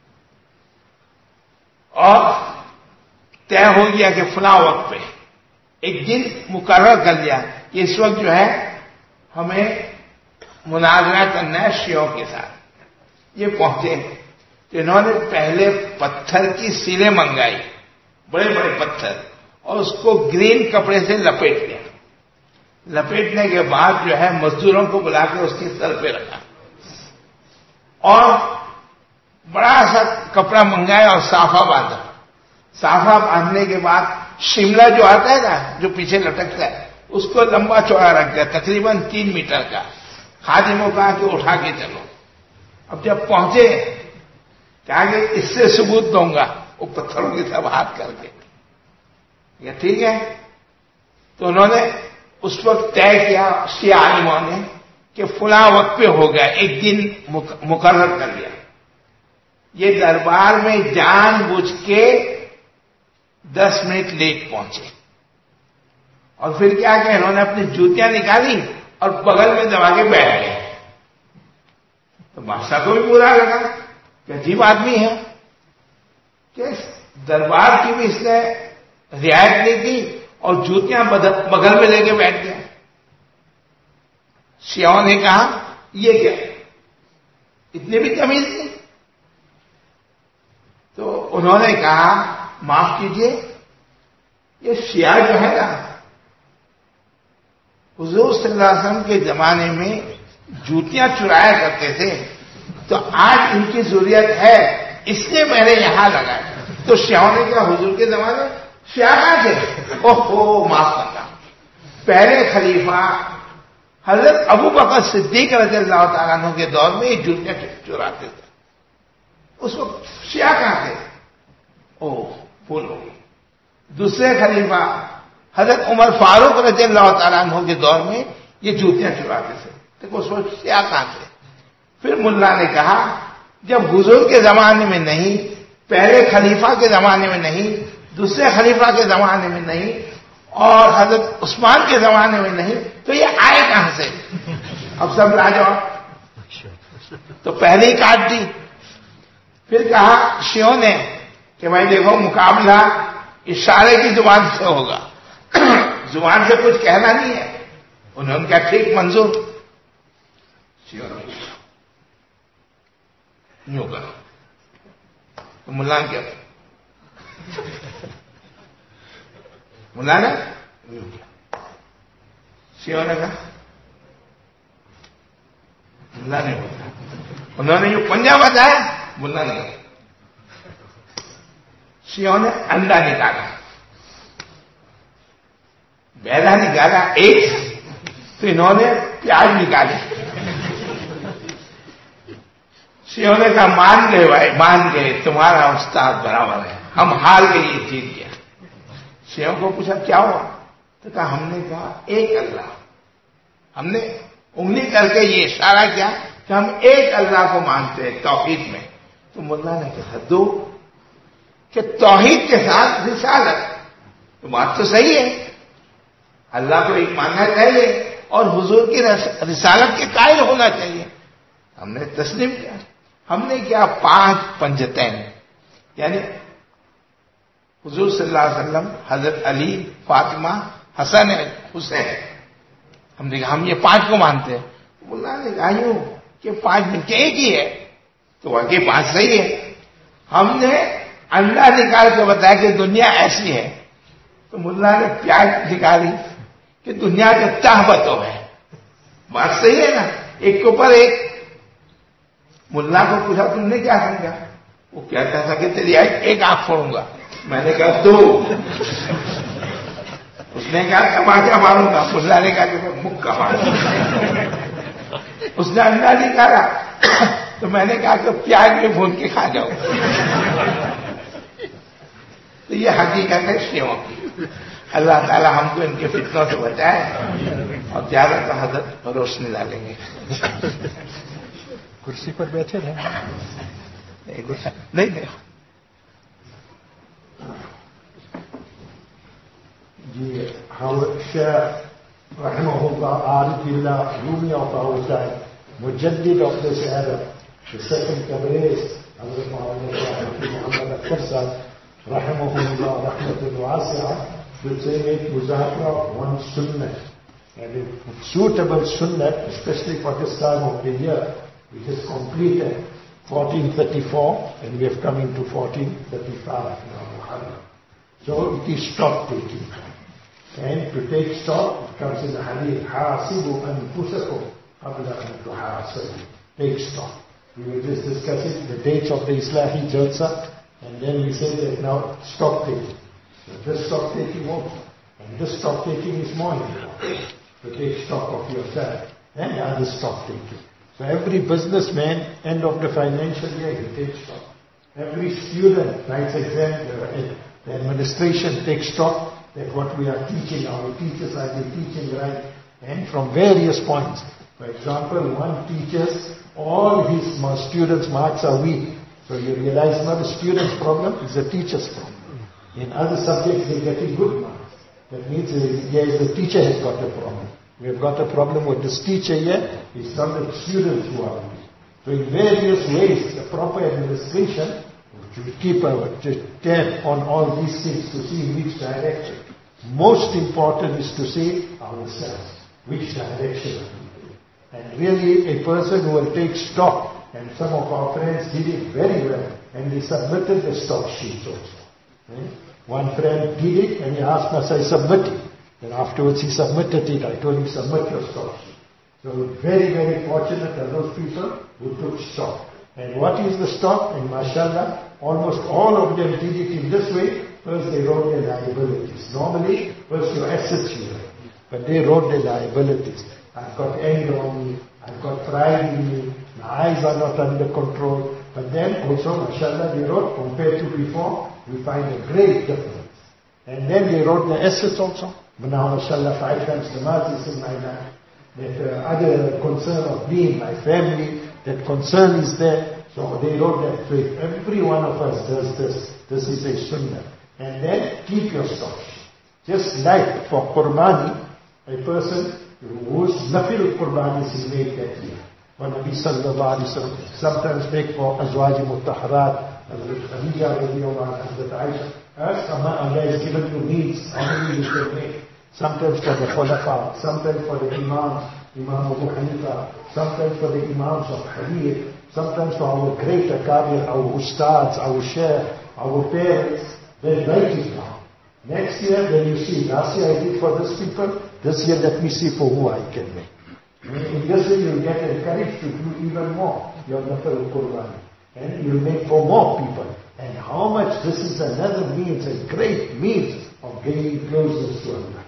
اور طے ہو گیا کہ فلاں وقت پہ ایک دن مقرر کر لیا کہ اس وقت جو ہے ہمیں مناظرہ کرنا ہے شیعوں کے ساتھ. یہ پہنچے تو انہوں نے پہلے پتھر کی سیلیں منگائی، بڑے بڑے پتھر، اور اس کو گرین کپڑے سے لپیٹ لیا. لپیٹنے کے بعد جو ہے مزدوروں کو بلا کے اس کے سر پہ رکھا اور بڑا سا کپڑا منگایا اور صافہ باندھا. صافہ باندھنے کے بعد شملہ جو آتا ہے نا جو پیچھے لٹکتا ہے اس کو لمبا چوڑا رکھ دیا، تقریباً تین میٹر کا. خادموں کہا کہ اٹھا کے چلو. اب جب پہنچے کہا کہ اس سے ثبوت دوں گا، وہ پتھروں کی طرف ہاتھ کر کے یہ ٹھیک ہے. تو انہوں نے اس وقت طے کیا شیعہ عالموں نے کہ فلاں وقت پہ ہوگا، ایک دن مقرر کر لیا. یہ دربار میں جان بوجھ کے دس منٹ لیٹ پہنچے اور پھر کیا کہ انہوں نے اپنی جوتیاں نکالی اور بغل میں دبا کے بیٹھ گئے. تو بادشاہ کو بھی برا لگا کہ عجیب آدمی ہے کہ دربار کی بھی اس نے رعایت نہیں کی اور جوتیاں بغل میں لے کے بیٹھ گیا. شیعوں نے کہا یہ کیا، اتنے بھی تمیز نہیں. تو انہوں نے کہا معاف کیجئے، یہ شیعہ جو ہے نا حضور صلی اللہ علیہ وسلم کے زمانے میں جوتیاں چرایا کرتے تھے، تو آج ان کی ضرورت ہے اس لیے میں نے یہاں لگایا. تو شیعوں نے کہا حضور کے زمانے میں شیعہ کہاں تھے؟ اوہ معاف کرنا، پہلے خلیفہ حضرت ابو بکر صدیق رضی اللہ تعالیٰ عنہ کے دور میں یہ جوتیاں چراتے تھے. اس وقت شیعہ کہاں تھے؟ اوہ بھول ہو گئی. دوسرے خلیفہ حضرت عمر فاروق رضی اللہ تعالیٰ عنہ کے دور میں یہ جوتیاں چراتے تھے. دیکھو اس وقت شیعہ کہاں تھے؟ پھر ملا نے کہا جب حضور کے زمانے میں نہیں، پہلے خلیفہ کے زمانے میں نہیں، دوسرے خلیفہ کے زمانے میں نہیں، اور حضرت عثمان کے زمانے میں نہیں تو یہ آئے کہاں سے؟ اب سب لاجواب. تو پہلے ہی کاٹ دی. پھر کہا شیعوں نے کہ بھائی دیکھو مقابلہ اشارے کی زبان سے ہوگا, زبان سے کچھ کہنا نہیں ہے. انہوں نے کہا ٹھیک منظور. شیعوں نے یوں کرو تو ملا نے کیا ملا نے شیعوں نے کہا ملا نے بتایا. انہوں نے جو پنجا بتایا ملا نے کہا. شیعوں نے انڈا نکالا, بیلا نکالا ایک, تو انہوں نے پیاز نکالے. شیعوں نے کہا مان گئے بھائی مان گئے, تمہارا استاد برابر ہے, ہم ہار گئے یہ جیت گیا. شیعوں کو پوچھا کیا ہوا؟ تو کہا ہم نے کہا ایک اللہ, ہم نے انگلی کر کے یہ اشارہ کیا کہ ہم ایک اللہ کو مانتے ہیں توحید میں. تو ملا نے کہا دو کہ توحید کے ساتھ رسالت. تو بات تو صحیح ہے, اللہ کو ایک ماننا چاہیے اور حضور کی رسالت کے قائل ہونا چاہیے. ہم نے تسلیم کیا. ہم نے کیا پانچ پنجتین, یعنی حضور صلی اللہ علیہ وسلم, حضرت علی, فاطمہ, حسن, حسین. ہم نے کہا ہم یہ پانچ کو مانتے ہیں. ملا نے کہا یوں کہ پانچ میں کے ایک ہی ہے, تو واقعی پانچ صحیح ہے. ہم نے انڈا نکال کے بتایا کہ دنیا ایسی ہے, تو ملا نے پیاز نکالی کہ دنیا کا چاہ بتو ہے. بات صحیح ہے نا, ایک کے اوپر ایک. ملا کو پوچھا تم نے کیا سمجھا؟ وہ کہتا تھا کہ تیری ایک آنکھ پھوڑوں گا. میں نے کہا دو. اس نے کہا تماچا ماروں گا. ملا نے کہا کہ میں مکہ ماروں گا. اس نے انڈا نکالا تو میں نے کہا کہ پیاز میں بھون کے کھا جاؤ. تو یہ حقیقت ہے شیعوں کی. اللہ تعالی ہم کو ان کے فتنوں سے بچائے اور زیادہ تر حضرت روشنی ڈالیں گے. کرسی پر بیٹھے رہے نہیں نہیں جی. شیخ رحمہ اللہ عارف اللہ رومی of our time, مجدد of this era, the second Tabriz, حضرت مولانا محمد اختر صاحب رحمہ اللہ رحمۃ واسعہ, will say make muzakara one sunnah, and if suitable sunnah, especially for this time of the year, which is completed fourteen thirty-four and we have come into fourteen thirty-five now. So it is stock taking. And to take stock, it comes in the hadith, حَاسِبُوا أَنفُسَكُمْ قَبْلَ أَن تُحَاسَبُوا. Take stock. We were just discussing the dates of the Islahi Jalsa, and then we said that now stock taking. So this stock taking also. And this stock taking is more important. To take stock of yourself and other stock taking. So every businessman, end of the financial year, he takes stock. Every student writes exam, the administration takes stock that what we are teaching, our teachers are they teaching right, and from various points. For example, one teaches all his students' marks are weak. So you realize not a student's problem, it's a teacher's problem. In other subjects, they're getting good marks. That means yes, the teacher has got a problem. We have got a problem with this teacher here, it's not the students who are weak. So in various ways, the proper administration to keep a tab on all these things to see which direction. Most important is to see ourselves, which direction. And really a person who will take stock, and some of our friends did it very well, and they submitted the stock sheets also. Hmm? One friend did it and he asked us, I submit it. Then afterwards he submitted it. I told him, submit your stock. So very, very fortunate are those people who took stock. And what is the stock? And mashallah, almost all of them did it in this way. First they wrote their liabilities. Normally, first your assets you write. But they wrote their liabilities. I've got anger on me. I've got pride in me. My eyes are not under control. But then also, mashallah, they wrote, compared to before, we find a great difference. And then they wrote the assets also. But now, mashallah, five times namaz is in my life. That uh, other concern of me, my family, that concern is there. So they wrote that. So if every one of us does this, this is a sunnah. And then keep your stock. Just like for Qurbani, a person whose nafil Qurbanis is made that year. When Nabi sallallahu alayhi wa sallam sometimes make for Azwaji Mutahharat, Hazrat Khadija radiallahu anha, Hazrat Aisha, as Allah is given to needs, how many you can make. Sometimes for the Khulafa, sometimes for the Imams, Imam Abu Hanifa, sometimes for the Imams of Hadith, sometimes for our great Akabir, our Ustads, our Shaykh, our parents. Then write it down. Next year, when you see, last year I did for this people, this year let me see for who I can make. In this way you'll get encouraged to do even more, your Nafal Qurbani. And you'll make for more people. And how much this is another means, a great means of gaining closeness to Allah.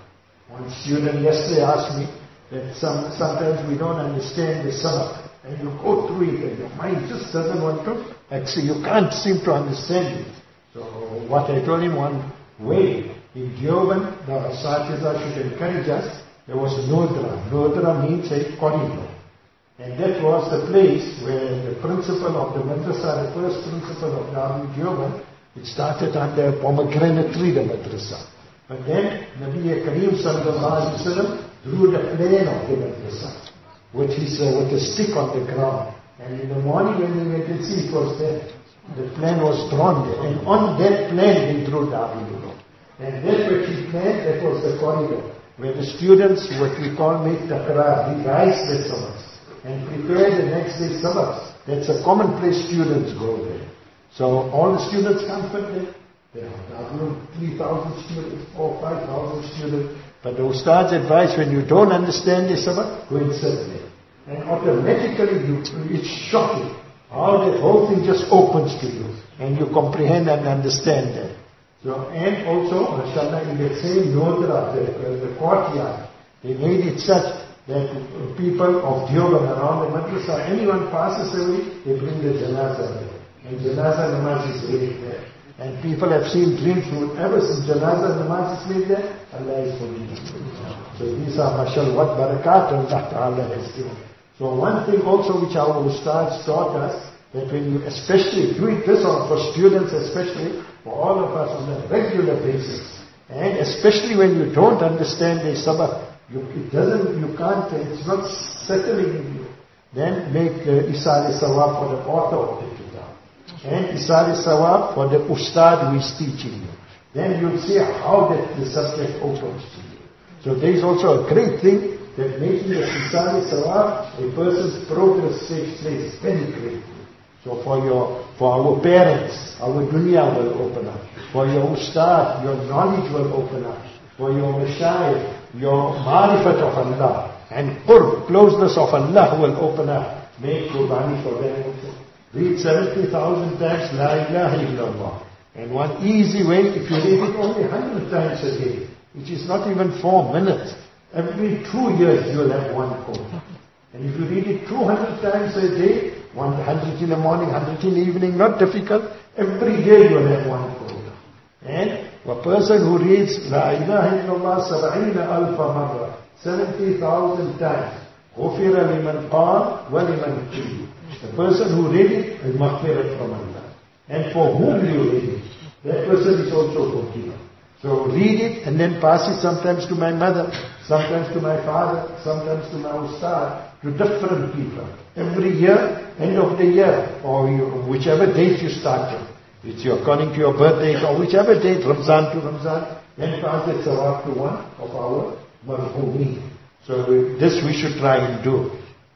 One student yesterday asked me that some, sometimes we don't understand the sabak. And you go through it and your mind just doesn't want to, actually you can't seem to understand it. So what I told him, one way, in Deoban, the Asatiza should encourage us, there was Nodra. Nodra means a corridor. And that was the place where the principal of the madrasa, the first principal of Darul Deoban, it started under a pomegranate tree, the madrasa. But then Nabi Kareem sallallahu alayhi wa sallam drew the plan of the madrasa with his, uh, with a stick on the ground. And in the morning when we went to see, it was there. The plan was drawn there. And on that plan he drew Darul Deoban. And that which he planned, that was the corridor, where the students, what we call make taqrar, revise their sabaks and prepare the next day's sabaks. That's a common place students go there. So all the students come from there. There are three thousand students, or five thousand students. But the Ustad's advice, when you don't understand the sabak, go and sit there. And automatically you, it's shocking how that whole thing just opens to you. And you comprehend and understand that. So, and also, mashallah, in the same Nodra, the, the courtyard, they made it such that people of Deoban around the madrasa, anyone passes away, they bring the janazah there. And janazah namaz is made there. And people have seen dreams who ever since janazah namaz is made there, Allah is forgiven. So these are, mashallah, what barakat Allah Ta'ala has given. So one thing also which our ustads taught us, that when you especially do it this or for students especially, for all of us on a regular basis, and especially when you don't understand the sabak, you, it doesn't, you can't, it's not settling in you. Then make uh, Isal Sawab for the author of the kitab. And Isal Sawab for the ustad who is teaching you. Then you'll see how that the subject opens to you. So there is also a great thing that making a Isal Sawab, a person's progress takes place very greatly. So for your, for our parents, our dunya will open up. For your ustad, your knowledge will open up. For your mashayikh, your marifat of Allah. And qurb, closeness of Allah will open up. Make Qurbani for them also. Read seventy thousand times La ilaha illallah. And one easy way, if you read it only one hundred times a day, which is not even four minutes, every two years you will have one quote. And if you read it two hundred times a day, one hundred in the morning, one hundred in the evening, not difficult. Every day you will have one quote. And a person who reads La ilaha illallah sab'ina alfa marra, seventy thousand times, غُفِرَ لِمَنْ قَالَ وَلِمَنْ قِيلَ. The person who read it is maghfirat from Allah. And for whom you read it, that person is also forgiven. So read it and then pass it sometimes to my mother, sometimes to my father, sometimes to my ustad, to different people. Every year, end of the year, or you, whichever date you started, it's your, according to your birth date, or whichever date, Ramzan to Ramzan, then pass that sawab to one of our marhumeen. So this we should try and do.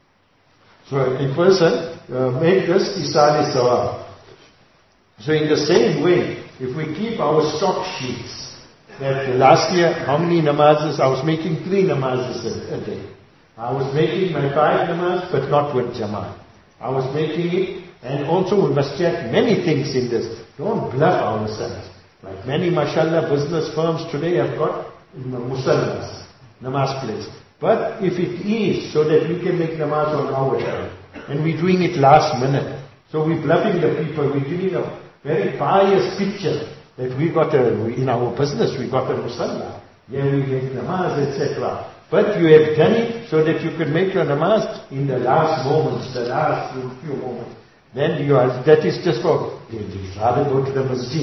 So a person uh, make this isali sawab. So in the same way, if we keep our stock sheets, that last year, how many namazes? I was making three namazes a, a day. I was making my five namaz, but not with Jamaat. I was making it, and also we must check many things in this. Don't bluff ourselves. Like many, mashallah, business firms today have got musallas, namaz place. But if it is so that we can make namaz on our time, and we're doing it last minute, so we're bluffing the people, we're giving a very pious picture that we got a, in our business, we got a musalla. Yeah, we make namaz, et cetera. But you have done it so that you could make your namaz in the last moments, the last few moments. Then you are, that is just for, you rather go to the masjid.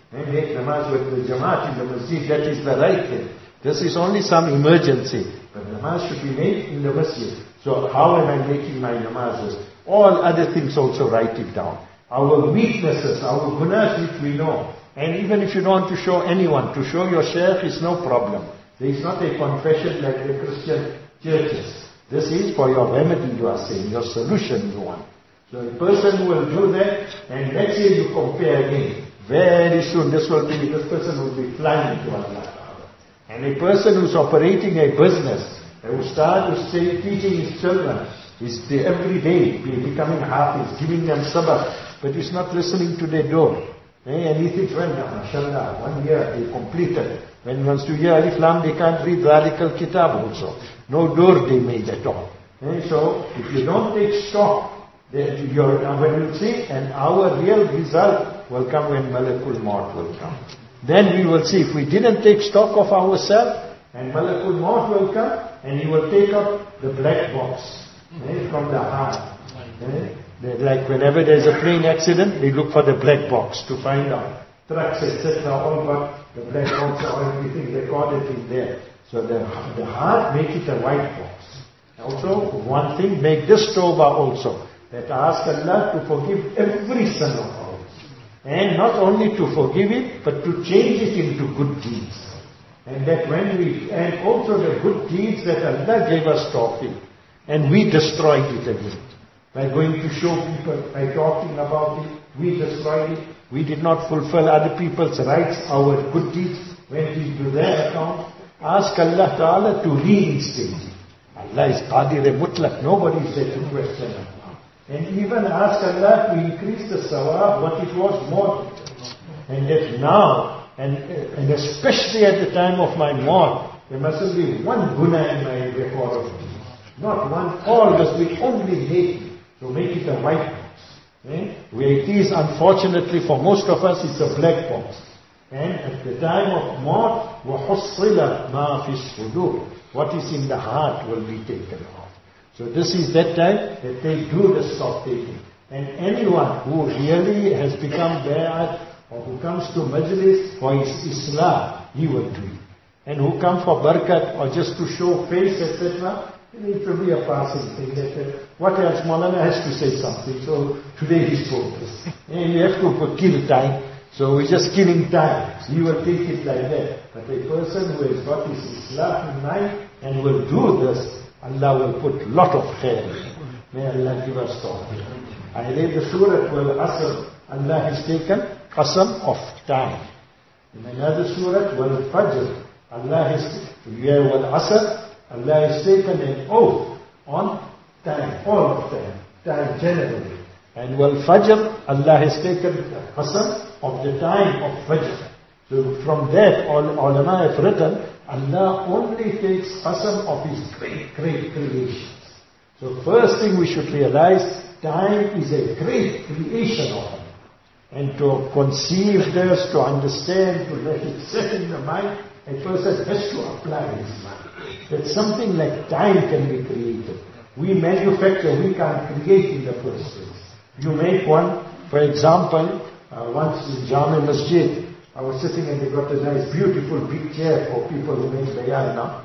and make namaz with the Jamaat in the masjid, that is the right thing. This is only some emergency. But namaz should be made in the masjid. So how am I making my namazes? All other things also write it down. Our weaknesses, our gunas which we know. And even if you don't want to show anyone, to show your sheikh is no problem. There is not a confession like the Christian churches. This is for your remedy, you are saying, your solution you want. So a person will do that, and let's say you compare again. Very soon this will be, this person will be flying to Allah. And a person who's operating a business, a ustad who's say, teaching his children, is the, every day be becoming hafiz, giving them sabah, but he's not listening to their door. Eh, and he thinks, well, mashallah, one year they completed. When he wants to hear Alif Lam, they can't read Radical Kitab also. No door they made at all. Eh, so, if you don't take stock, then you're, when you see, and our real result will come when Malakul Maut will come. Then we will see, if we didn't take stock of ourselves, and Malakul Maut will come, and he will take up the black box eh, from the heart. Eh? Like whenever there's a plane accident, they look for the black box to find out. Trucks, et cetera, all got the black box or everything recorded in there. So the, the heart, make it a white box. Also, one thing, make this tawbah also. That ask Allah to forgive every sin of ours. And not only to forgive it, but to change it into good deeds. And that when we, and also the good deeds that Allah gave us tawfiq. And we destroyed it again. By going to show people, by talking about it, we destroyed it. We did not fulfill other people's rights, our good deeds went into their account. Ask Allah Ta'ala to reinstate it. Allah is Qadir Mutlaq, nobody is there to question Allah. And even ask Allah to increase the sawab, what it was more. And that now, and, and especially at the time of my maut, there mustn't be one guna in my record of deeds. Not one, all must be only hate. So make it a white box. Eh? Where it is, unfortunately for most of us, it's a black box. And at the time of maut, وَحُصِّلَ مَا فِي الصُّدُورِ, what is in the heart will be taken off. So this is that time that they do the stock taking. And anyone who really has become bad or who comes to majlis for his Islam, he will do it. And who come for barakat or just to show face, et cetera, it will be a passing thing. That, uh, what else? Maulana has to say something. So today he's told us. And we have to kill time. So we're just killing time. He will take it like that. But a person who has got his Islam in mind and will do this, Allah will put lot of khair. May Allah give us tawfiq. I read the surah Wal Asr. Allah has taken qasam of time. In another surah Wal Fajr. Allah has, yeah, Wal Asr. Allah has taken an oath on time, all of time, time generally. And wal Fajr, Allah has taken qasam of the time of Fajr. So from that, all ulama have written, Allah only takes qasam of His great, great creations. So first thing we should realize, time is a great creation of Him. And to conceive this, to understand, to let it set in the mind, a person has to apply his mind. That something like time can be created. We manufacture, we can't create in the first place. You make one, for example, uh, once in Jami Masjid, I was sitting and they got a nice beautiful big chair for people who make bayan now.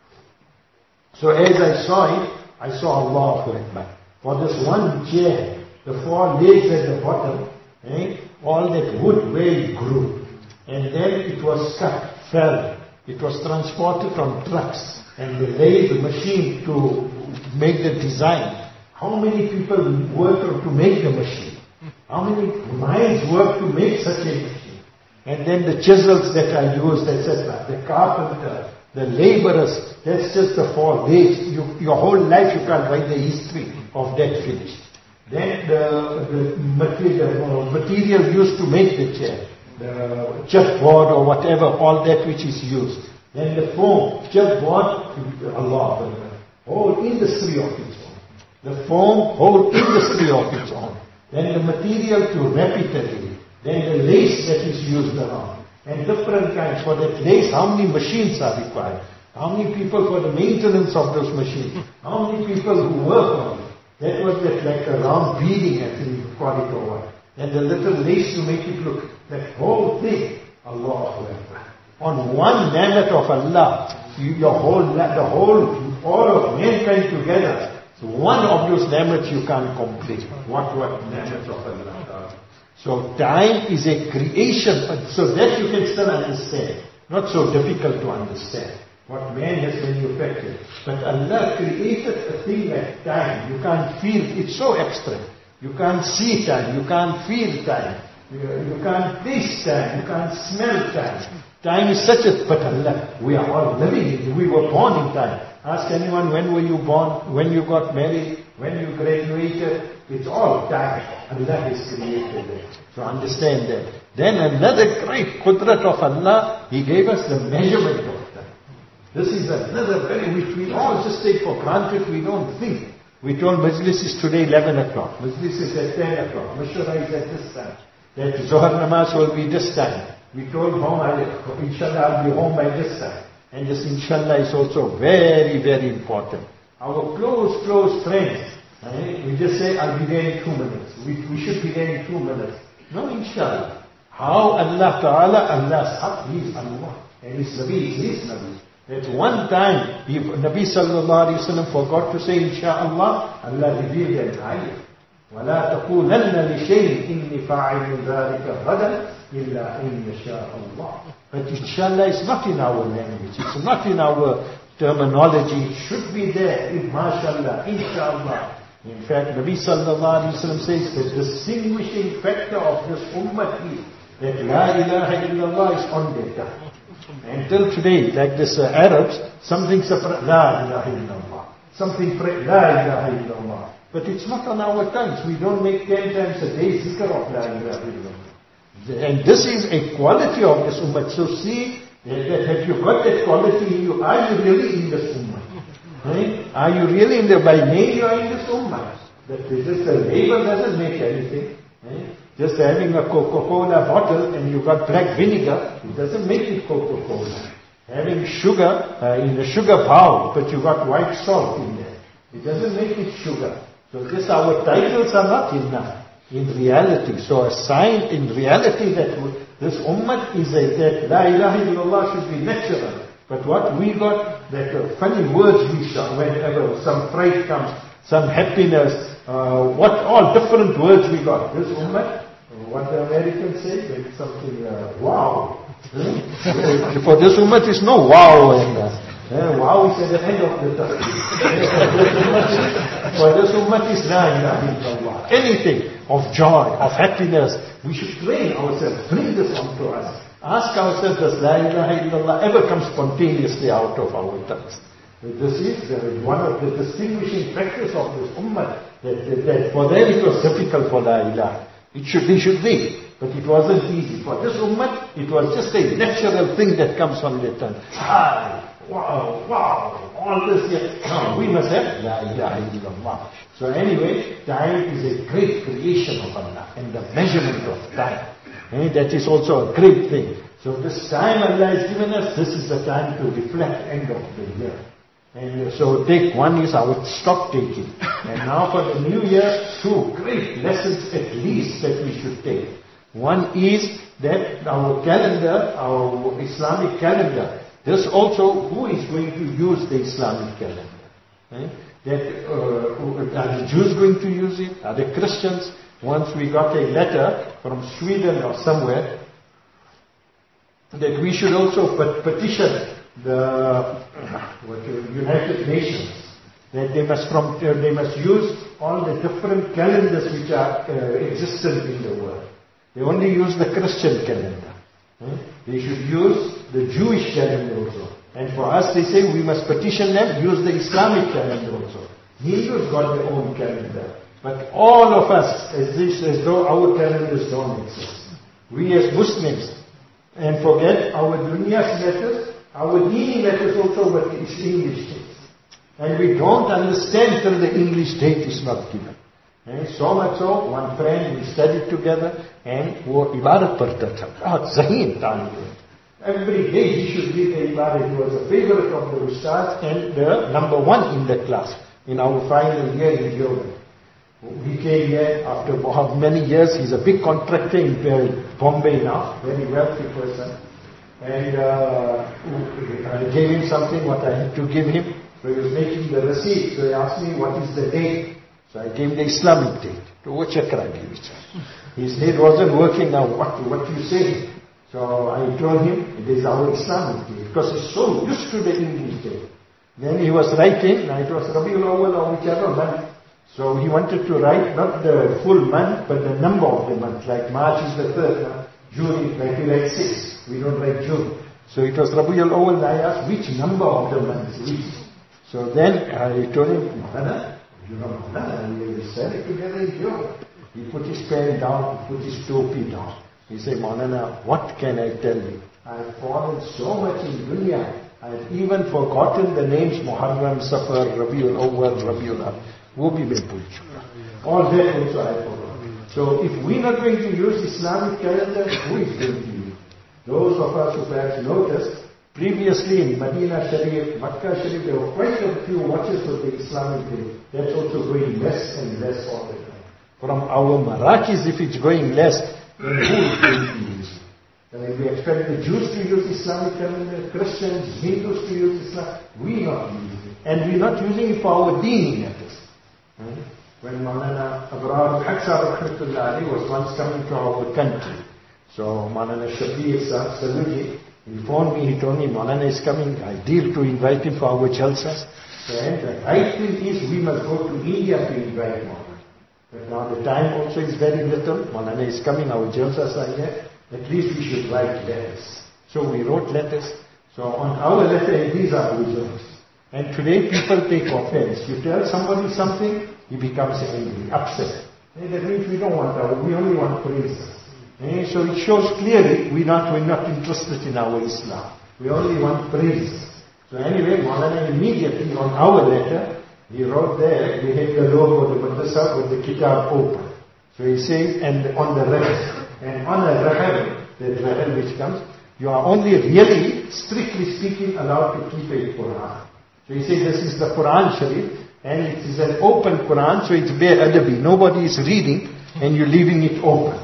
So as I saw it, I saw Allahu Akbar. For this one chair, the four legs at the bottom, eh, all that wood where it grew. And then it was cut, fell. It was transported on trucks. And they laid the machine to make the design. How many people work to make the machine? How many minds work to make such a machine? And then the chisels that are used, et cetera. The carpenter, the laborers, that's just the four days. You, your whole life you can't write the history of that finished. Then the, the material, material used to make the chair. The chipboard or whatever, all that which is used. Then the foam, chipboard, Allah, whole industry of its own. The foam, whole industry of its own. Then the material to wrap it again. Then the lace that is used around. And different kinds. For that lace, how many machines are required? How many people for the maintenance of those machines? How many people who work on it? That was that like a round beading, I think you call it or what. And the little lace to make it look, that whole thing, Allahu Akbar. On one ni'mat of Allah, you, your whole, the whole, all of mankind together, so one of those ni'mats you can't complete. What, what ni'mat of Allah? So time is a creation, so that you can still understand. Not so difficult to understand. What man has manufactured. But Allah created a thing like time. You can't feel, it's so abstract. You can't see time, you can't feel time, you, you can't taste time, you can't smell time. Time is such a, but Allah, we are all living, we were born in time. Ask anyone, when were you born, when you got married, when you graduated, it's all time. Allah has created it. So understand that. Then another great qudrat of Allah, He gave us the measurement of time. This is another very, which we all just take for granted, we don't think. We told Majlis is today eleven o'clock, Majlis is at ten o'clock, Mashura is at this time, that Zohar Namaz will be this time. We told home, inshallah I'll be home by this time. And this inshallah is also very, very important. Our close, close friends, eh, we just say, I'll be there in two minutes. We, we should be there in two minutes. No, inshallah. How Allah Ta'ala, Allah's haq, He is Allah. And His Nabi is His Nabi. At one time, if Nabi sallallahu alayhi wa sallam forgot to say insha'Allah, Allah revealed an ayah. وَلَا تَقُولَنَّ لِشَيْءٍ إِنِّي فَاعِلٌ ذَلِكَ غَدًا إِلَّا إِنْ يَشَاءَ اللَّهُ. But inshallah is not in our language, it's not in our terminology, it should be there, in mashallah, inshallah. In fact, Nabi sallallahu alayhi wa sallam says the distinguishing factor of this ummah is that La ilaha illallah is on their tongue. Until today, like this uh, Arabs, something separate, La ilaha illallah. Something pray, La ilaha illallah. But it's not on our tongues. We don't make ten times a day zikr of La ilaha illallah. And this is a quality of this ummah. So see, that, that have you got that quality in you? Are you really in this ummah? Right? Are you really in the, by name you are in this ummah? That just the label doesn't make anything. Right? Just having a Coca-Cola bottle and you got black vinegar, it doesn't make it Coca-Cola. Having sugar uh, in a sugar bowl, but you got white salt in there, it doesn't make it sugar. So this, our titles are not enough in reality. So a sign in reality that this ummah is a, that La ilaha illallah should be natural. But what we got, that uh, funny words we shout whenever some pride comes, some happiness, uh, what all different words we got. This ummah, what the Americans say, like something, uh, wow. For this ummah is no wow. And, uh, uh, wow is at the end of the time. For this ummah is la ilaha illallah. Anything of joy, of happiness, we should train ourselves, bring this onto us. Ask ourselves, does la ilaha illallah ever come spontaneously out of our tongues? This is uh, one of the distinguishing factors of this ummah. That, that, that for them it was difficult for la ilaha. It should be, should be. But it wasn't easy. For this ummah, it was just a natural thing that comes on their tongue. Hi, wow, wow, all this here. No, we must have la ilaha illallah. So anyway, time is a great creation of Allah. And the measurement of time. And that is also a great thing. So this time Allah has given us, this is the time to reflect end of the year. And so take one is our stock taking. And now for the new year, two great lessons at least that we should take. One is that our calendar, our Islamic calendar, this also, who is going to use the Islamic calendar? Right? That, uh, are the Jews going to use it? Are the Christians? Once we got a letter from Sweden or somewhere that we should also petition the what, United Nations that they must from uh, they must use all the different calendars which are uh, existent in the world. They only use the Christian calendar. Hmm? They should use the Jewish calendar also. And for us, they say we must petition them, use the Islamic calendar also. Hindus got their own calendar. But all of us, as, this, as though our calendars don't exist. We as Muslims, and forget our dunyas letters, our dini letters also, but it's English dates. And we don't understand till the English date is not given. And so much so, one friend, we studied together, and wo ibadat parta tha. Bahut zahin talim. Every day he should read the ibadat. He was a favorite of the ustaz and the number one in the class, in our final year in Jordan. He came here after many years. He's a big contractor in uh, Bombay now, very wealthy person. And uh, I gave him something what I had to give him. So he was making the receipt. So he asked me, what is the date? So I gave him the Islamic date. To what chakra I gave it. His date wasn't working now. What, what you say? So I told him, it is our Islamic date. Because he's so used to the English date. Then he was writing, now it was Rabiul Awwal or whichever month. So he wanted to write not the full month, but the number of the month. Like March is the third month, June, like we write six. We don't write June. So it was Rabiul Awwal, and I asked which number of the month is which. So then I told him, Maulana, you know Maulana, we will sell it together in June. He put his pen down, he put his topi down. He said, Maulana, what can I tell you? I have fallen so much in dunya. I have even forgotten the names Muharram, Safar, Rabiul Awwal, Rabiul Awwal. Wo bhi main bhul chuka. All that also I forgot. So if we are not going to use Islamic calendar, who is going to use? Those of us who perhaps noticed, previously in Medina Sharif, Makkah Sharif, there were quite a few watches of the Islamic day. That's also going less and less all the time. From our Marakis, if it's going less, then who is going to use it? Uh, we expect the Jews to use Islamic calendar, Christians, Hindus to use Islam. We not using it. And we're not using it for our deen matters. Hmm? When Maulana Abraham Haksar Rahmatullah was once coming to our country, so Maulana Shabir Saluji informed me, he told me Maulana is coming, I deal to invite him for our jalsas. And the right thing is we must go to India to invite Maulana. But now the time also is very little, Maulana is coming, our jalsas are here, at least we should write letters. So we wrote letters. So on our letter, these are results. And today people take offense. You tell somebody something, he becomes angry, upset. And that means we don't want our, we only want praise. And so it shows clearly we're not, we're not interested in our Islam. We only want praise. So anyway, Maulana immediately on our letter, he wrote there, we had the logo of the madrasa with the kitab open. So he says, and on the rahal, and on the rahal, the rahal which comes, you are only really, strictly speaking, allowed to keep a Quran. So he says this is the Quran Sharif, and it is an open Quran, so it's bare adabi. Nobody is reading, and you're leaving it open.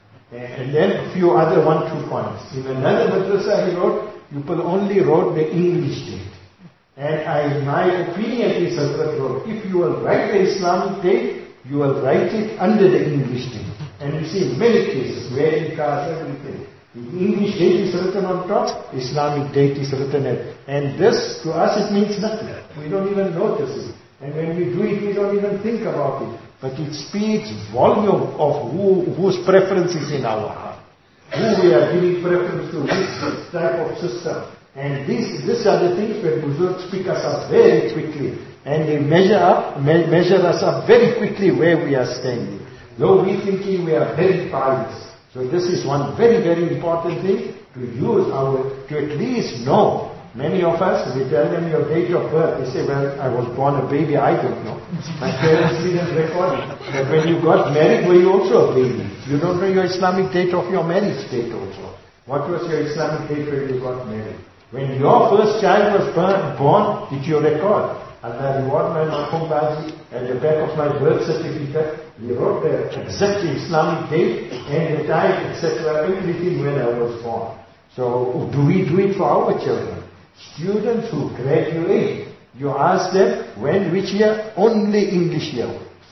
And then a few other one, two points. In another madrasa he wrote, people only wrote the English date. And I, my opinion is, Hazrat wrote, if you will write the Islamic date, you will write it under the English date. And you see many cases, wedding cards, everything. The English date is written on top, Islamic date is written at. And this, to us, it means nothing. We don't even notice it. And when we do it, we don't even think about it. But it speaks volume of who, whose preference is in our heart. Who we are giving preference to, this type of system. And these, these are the things where Buzurgs pick us up very quickly. And they measure up, me- measure us up very quickly where we are standing. Though we thinking we are very pious. So this is one very, very important thing to use our, to at least know. Many of us, we tell them your date of birth. They say, well, I was born a baby, I don't know. My parents didn't record it. But when you got married, were you also a baby? You don't know your Islamic date of your marriage date also. What was your Islamic date when you got married? When your first child was born, did you record? Allah reward my Marhum Baji at the back of my birth certificate. He wrote the exact Islamic date and the time, et cetera, everything when I was born. So do we do it for our children? Students who graduate, you ask them, when, which year? Only English year.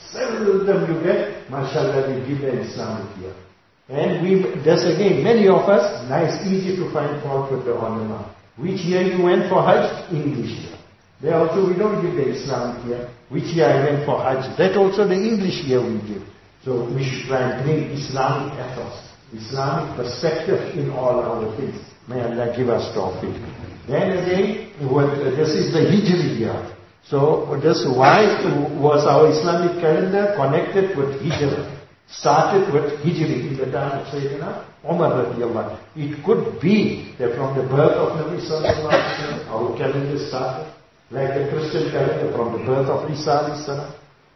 Seldom you get, mashallah, we give the Islamic year. And we, that's again, many of us, nice, easy to find fault with the ulama. Which year you went for Hajj? English year. There also we don't give the Islamic year. Which year I went for Hajj? That also the English year we give. So we should try and bring Islamic ethos, Islamic perspective in all our things. May Allah give us tawfiq. Then again, what, this is the Hijri year. So this why was our Islamic calendar connected with Hijrah? Started with Hijri in the time of Sayyidina Umar radiallahu. It could be that from the birth of Nabi sallallahu alaihi wasallam, our calendar started. Like the Christian calendar from the birth of Isa alayhi salam.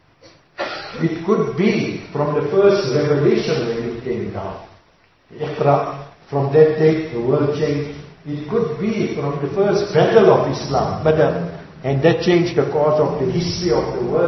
It could be from the first revelation when it came down. Iqra, from that date the world changed. It could be from the first battle of Islam, Badr, and that changed the course of the history of the world.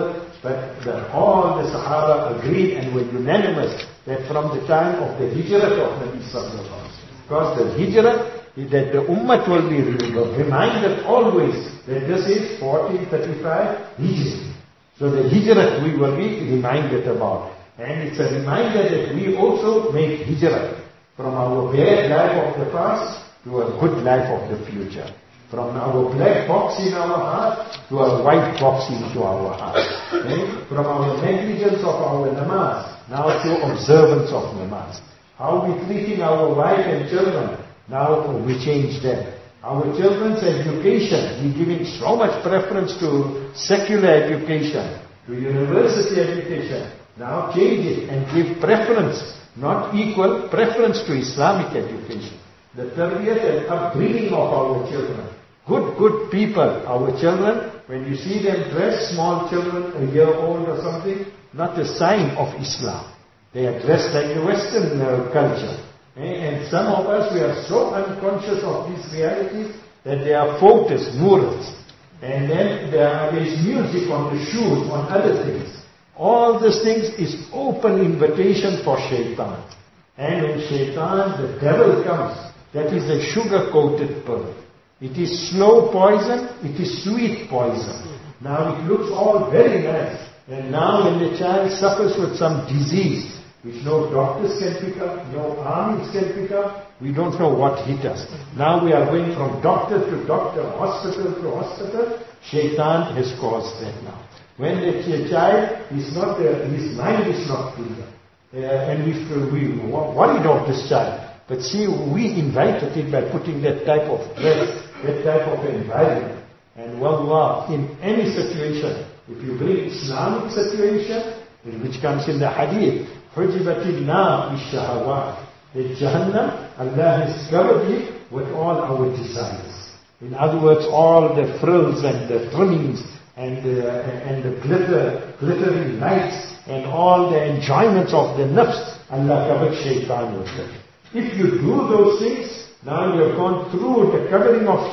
But the, all the Sahaba agreed and were unanimous that from the time of the Hijrah of Nabi Sallallahu Alaihi Wasallam. Because the Hijrah, that the Ummah will be reminded always that this is fourteen thirty-five Hijrah. So the Hijrah we will be reminded about. And it's a reminder that we also make Hijrah from our bad life of the past to a good life of the future. From our black box in our heart to a white box into our heart. Okay? From our negligence of our namaz, now to observance of namaz. How we treating our wife and children, now we change them. Our children's education, we giving so much preference to secular education, to university education. Now change it and give preference, not equal, preference to Islamic education. The tarbiyat and upbringing of our children. Good, good people, our children, when you see them dressed, small children, a year old or something, not a sign of Islam. They are dressed like the Western uh, culture. And some of us, we are so unconscious of these realities that they are photos, murals. And then there is music on the shoes, on other things. All these things is open invitation for shaitan. And when shaitan, the devil comes, that is a sugar-coated pearl. It is slow poison, it is sweet poison. Now it looks all very nice. And now when the child suffers with some disease, which no doctors can pick up, no armies can pick up, we don't know what hit us. Now we are going from doctor to doctor, hospital to hospital. Shaitan has caused that now. When the child is not, uh, his mind is not clear. Uh, and we, we worried of this child. But see, we invited it by putting that type of dress, that type of environment. And wallah, in any situation, if you bring Islamic situation, which comes in the hadith, حُجِبَتِ النَّارِ بِالشَّهَوَاتِ, the Jahannam, Allah has covered it with all our desires. In other words, all the frills and the trimmings and the, and the glitter, glittering lights and all the enjoyments of the nafs, Allah covered shaitan with it. If you do those things, now you have gone through the covering of,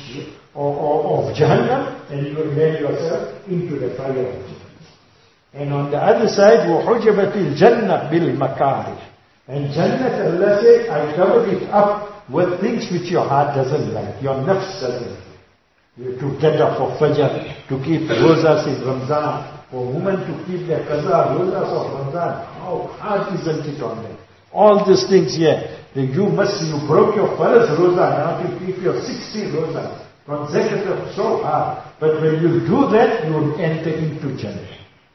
or, or, of Jahannam and you will led yourself into the fire of Jahannam. And on the other side, وَحُجَبَتِ الْجَنَّةِ بِالْمَكَارِهِ. And Jannat, Allah said, I covered it up with things which your heart doesn't like, your nafs doesn't like. You to get up for Fajr, to keep rosas in Ramzan, for women to keep their qaza, rosas of Ramzan. How hard isn't it on them? All these things here, that you must, you broke your first rosa, now to keep your sixty rosas. Consecutive, so hard. But when you do that, you will enter into Jannah.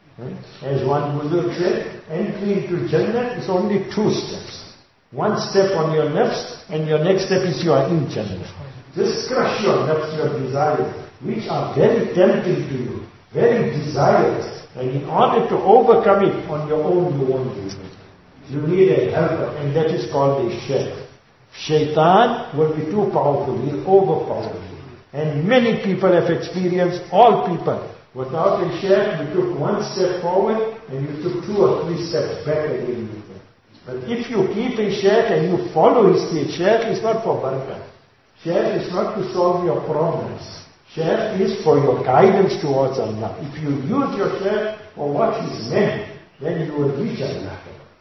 As one Buzurg said, entry into Jannah is only two steps. One step on your nafs, and your next step is you are in Jannah. Just crush your nafs, your desires, which are very tempting to you, very desirous. And in order to overcome it on your own, you won't do it. You need a helper, and that is called a shaykh. Shaitan will be too powerful, he'll overpower you. And many people have experienced, all people, without a shaykh, you took one step forward, and you took two or three steps back again. But if you keep a shaykh and you follow his teaching, shaykh is not for barakah. Shaykh is not to solve your problems. Shaykh is for your guidance towards Allah. If you use your shaykh for what he's meant, then you will reach Allah.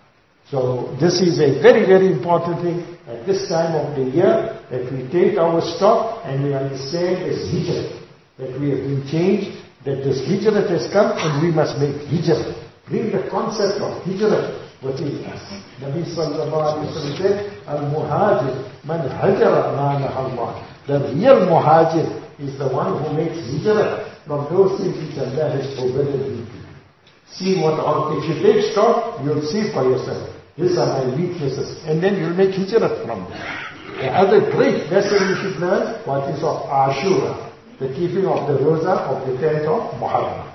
So this is a very, very important thing at this time of the year, that we take our stock and we understand this hijrah, that we have been changed, that this hijrah has come and we must make hijrah. Bring the concept of hijrah within us. Nabi sallallahu alayhi wa sallam said, Al-Muhajir man hajara ma naha Allah. The real muhajir is the one who makes hijrah from those things which Allah has forbidden him to do. See what all, if you take stock, you'll see for yourself. These are my weaknesses. And then you'll make hijrah from them. The other great lesson you should learn, what is of Ashura, the keeping of the roza of the tenth of Muharram.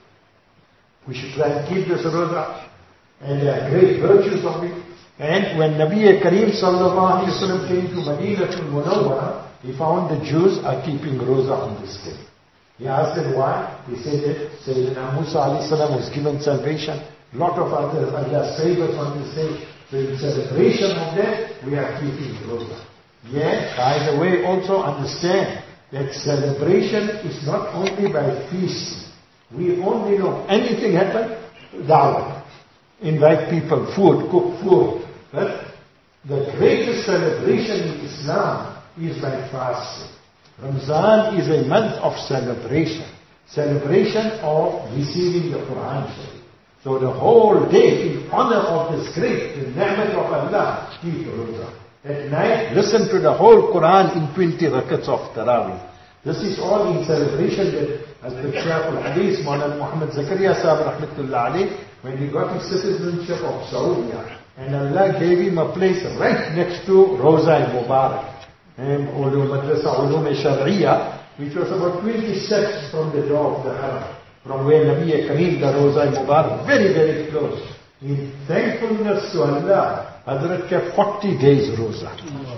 We should try and keep this roza, and there are great virtues of it. And when Nabi Kareem sallallahu alayhi wa sallam came to Madinatul Munawwara, he found the Jews are keeping roza on this day. He asked them why. He said that Sayyidina Musa alayhi salam was given salvation. A lot of others are saved on this day. So in celebration of that, we are keeping roza. Yet, by the way, also understand that celebration is not only by feasts. We only know anything happen, da'wah. Invite people, food, cook food. But the greatest celebration in Islam is by fasting. Ramzan is a month of celebration. Celebration of receiving the Quran Sharif. So the whole day in honor of this great, the ni'mat of Allah, keep Roza. At night, listen to the whole Quran in twenty rakats of Taraweeh. This is all in celebration that as the Shaykh al-Hadith, Mawlana Muhammad Zakaria Sahib Rahmatullah Alayh, when he got his citizenship of Saudi, and Allah gave him a place right next to Roza Mubarak, and Madrasa Ulum Shar'iyya, which was about twenty steps from the door of the Haram, from where Nabi Kareem, the Roza Mubarak, very, very close. In thankfulness to Allah, Hazrat kept forty days Roza,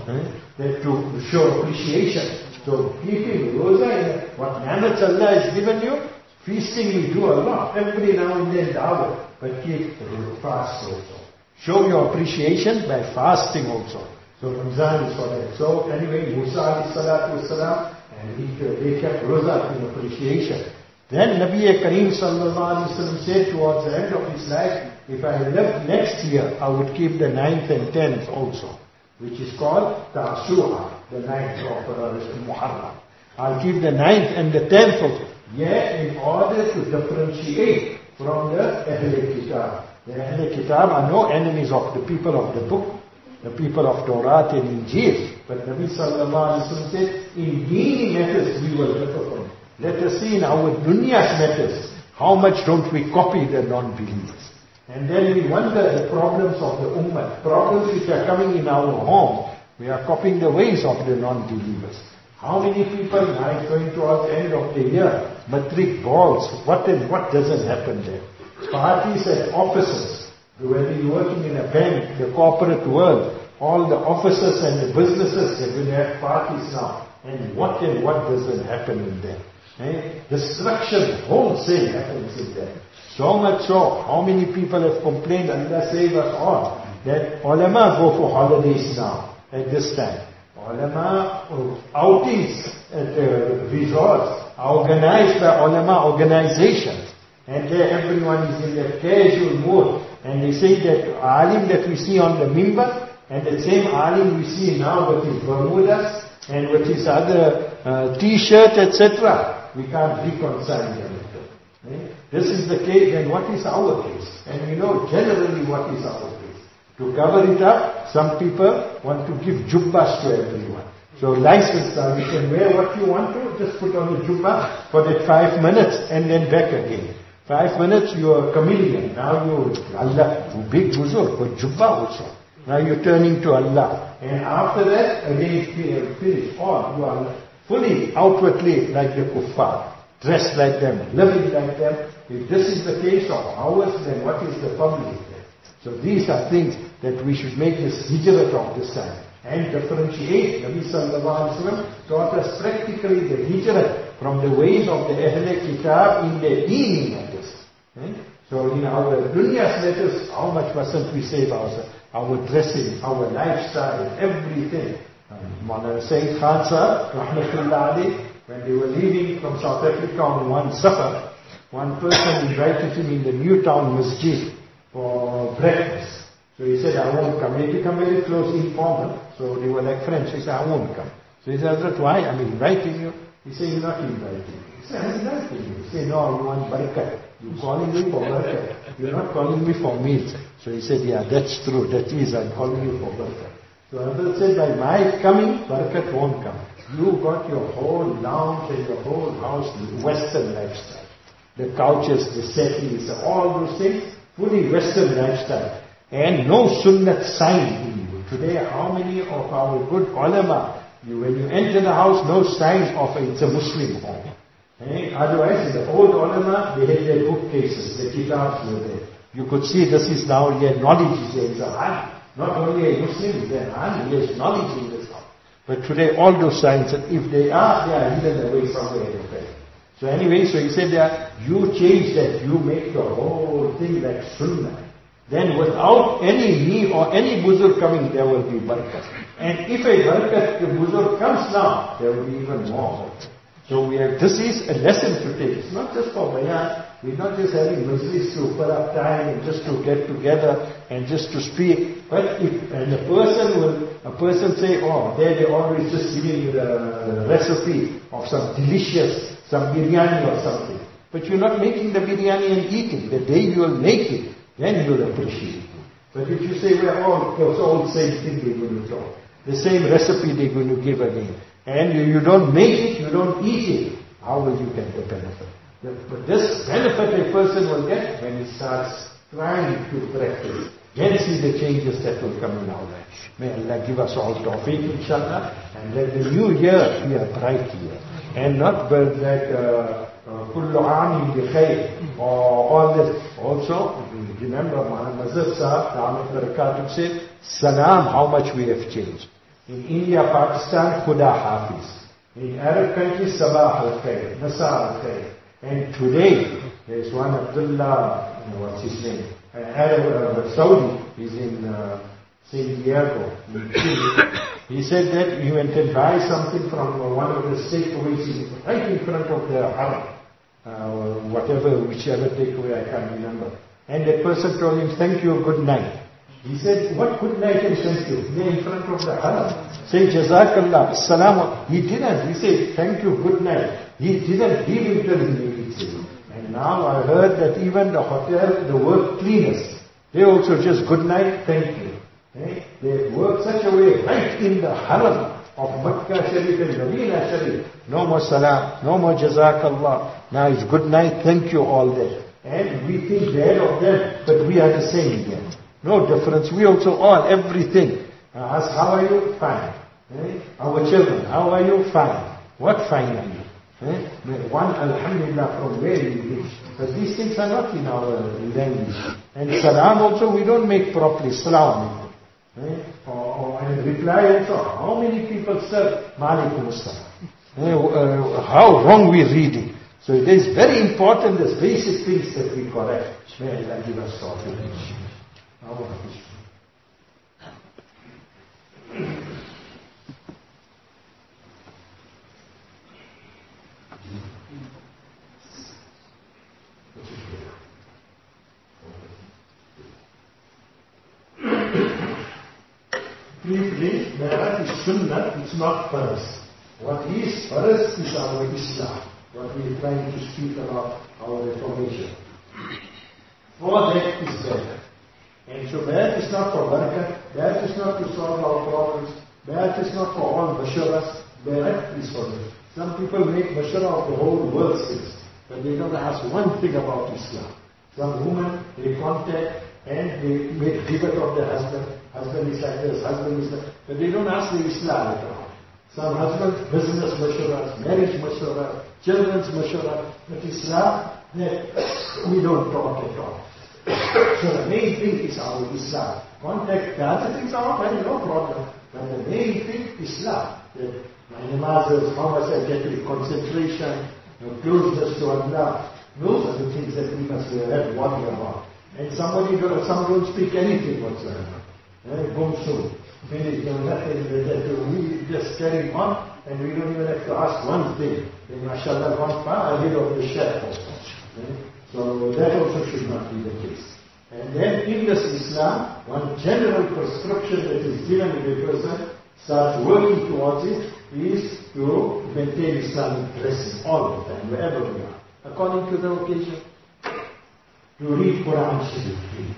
eh? to show appreciation. So keeping Roza, what ni'mat Allah has given you, feasting we do a lot, every now and then da'wah, but keep fast also. Show your appreciation by fasting also. So Ramzan is for that. So anyway, Musa alayhi salatu wasalam, and he, they kept Roza in appreciation. Then Nabi Kareem sallallahu alayhi wa sallam said towards the end of his life, if I lived next year, I would keep the ninth and tenth also, which is called Ta'asu'a, the ninth of uh, Muharram. I'll keep the ninth and the tenth also. Yeah, in order to differentiate from the Ahl Kitab. The Ahl Kitab are no enemies of the people of the book, the people of Torah and Injil. But Nabi sallallahu alayhi wa sallam said, in Dini matters we will differ from. Let us see in our Dunya's matters, how much don't we copy the non-believers. And then we wonder the problems of the Ummah, problems which are coming in our home, we are copying the ways of the non-believers. How many people, now it's going towards the end of the year, matric balls, what and what doesn't happen there? Parties at offices, whether you're working in a bank, the corporate world, all the offices and the businesses, they're going to have parties now. And what and what doesn't happen in there? Eh? Destruction, wholesale happens in there. So much so, how many people have complained, Allah save us all, that ulama go for holidays now, at this time. Ulama outings at uh, resorts are organized by ulama organizations. And there everyone is in their casual mood. And they say that alim that we see on the mimbar, and the same alim we see now with his bermudas, and with his other uh, t-shirt, et cetera. We can't reconcile them. Eh? This is the case, and what is our case? And we know generally what is our case. To cover it up, some people want to give jubbas to everyone. So license now, you can wear what you want to, just put on the jubbah for that five minutes and then back again. Five minutes, you are a chameleon. Now you, Allah, big buzurg, but jubbah also. Now you're turning to Allah. And after that, again, finish. Or you are fully, outwardly like the kuffar. Dressed like them, living like them. If this is the case of ours, then what is the public then? So these are things that we should make this hijrat of this time. And differentiate. Nabi sallallahu alayhi wa sallam taught us practically the hijrat from the ways of the Ahl Kitab in their deen matters. Eh? So in our dunya's matters, how much mustn't we save ourselves? Our dressing, our lifestyle, everything. Mawlana Sayyid Khan Sahib, rahmatullah alayhi, when they were leaving from South Africa on one safar, one person invited him in the Newtown Masjid for breakfast. So he said, I won't come. They become very close, informal. So they were like friends. So he said, I won't come. So he said, Hazrat, why? I'm inviting you. He said, you're not inviting me. He said, I'm inviting you. He said, no, you want barakat. You're calling me for barakat. You're not calling me for meals. So he said, yeah, that's true. That is, I'm calling you for barakat. So Hazrat said, by my coming, barakat won't come. You got your whole lounge and your whole house, Western lifestyle. The couches, the settees, all those things, fully Western lifestyle. And no sunnat sign in you. Today, how many of our good ulama, you, when you enter the house, no signs of it, it's a Muslim home. Eh? Otherwise, the old ulama, they had their bookcases, the kitabs were there. You could see this is now their knowledge is there. It's a hand. Not only a Muslim, their hand, there's knowledge in this house. But today, all those signs, and if they are, they are hidden away somewhere in the place. So anyway, so he said that you change that, you make the whole thing like sunnah. Then without any me or any buzurg coming, there will be barakat. And if a barakat, the buzurg comes now, there will be even more barakat. So we have, this is a lesson to take. It's not just for bayan. We're not just having majlis to fill up time and just to get together and just to speak. But if and a person will, a person say, oh, there they always just giving you the recipe of some delicious, some biryani or something. But you're not making the biryani and eating. The day you will make it, then you'll appreciate it. But if you say, well, all, it's all the same thing they're going to talk. The same recipe they're going to give again. And you, you don't make it, you don't eat it. How will you get the benefit? But this benefit a person will get when he starts trying to practice. Then see the changes that will come in our life. May Allah give us all tawfiq, inshallah, and let the new year be a bright year. And not but that kullu aam bi khair, or all this. Also, remember Muhammad Sahib, Dhamit Barakatuh said, salam, how much we have changed. In India, Pakistan, Khuda Hafiz. In Arab countries, Sabah al-Khair, Nasa al-Khair. And today, there's one Abdullah, you know, what's his name? Uh, Arab, uh, Saudi, he's in uh, Saint Diego. He said that he went and buy something from uh, one of the takeaways right in front of the Haram. Uh, whatever, whichever takeaway, I can't remember. And that person told him, thank you, good night. He said, what good night and thank you? They're in front of the Haram. Say, Jazakallah, Assalamu. He didn't. He said, thank you, good night. He didn't give him till he made it. And now I heard that even the hotel, the work cleaners, they also just good night, thank you. Eh? They work such a way right in the Haram of Makkah Sharif and Medina Sharif. No more salam, no more Jazakallah. Now it's good night, thank you, all that. And we think bad of them, but we are the same again. No difference. We also all, everything. Uh, ask, how are you? Fine. Eh? Our children, how are you? Fine. What fine are you? Eh? One, alhamdulillah, from where we reach. But these things are not in our language. And salam also, we don't make properly. Salam. Eh? Or, or, and reply also. How many people say, Malikum Assalam? Eh? Uh, how wrong we read it. So it is very important, these basic things that we correct. May Allah give us tawfiq. Briefly, Bayat is Sunnah, it's not Faras. What is Faras is our Islam. What we are trying to speak about our reformation. For that is better. And so Bayat is not for barakah, Bayat is not to solve our problems, Bayat is not for all basharas, Bayat is for them. Some people make bashara of the whole world since, but they don't ask one thing about Islam. Some women, they contact and they make debate of their husband, husband is like this, husband is like this, but they don't ask the Islam at all. Some husbands, business basharas, marriage basharas, children's basharas, but Islam, we don't talk at all. So the main thing is our Islam. Contact the other things are fine, no problem. But the main thing is Islam. That my namazes, how much I get with concentration, your closeness to Allah. Those are the things that we must have worry about. And somebody, some don't speak anything whatsoever. Eh, boom, soon. Finish, no nothing. We just carry on and we don't even have to ask one thing. Then mashallah gone far ahead of the chef also. Eh? So that also should not be the case. And then in this Islam, one general prescription that is given if a person starts working towards it is to maintain Islamic dressing all the time, wherever we are, according to the occasion. To read Quran should read.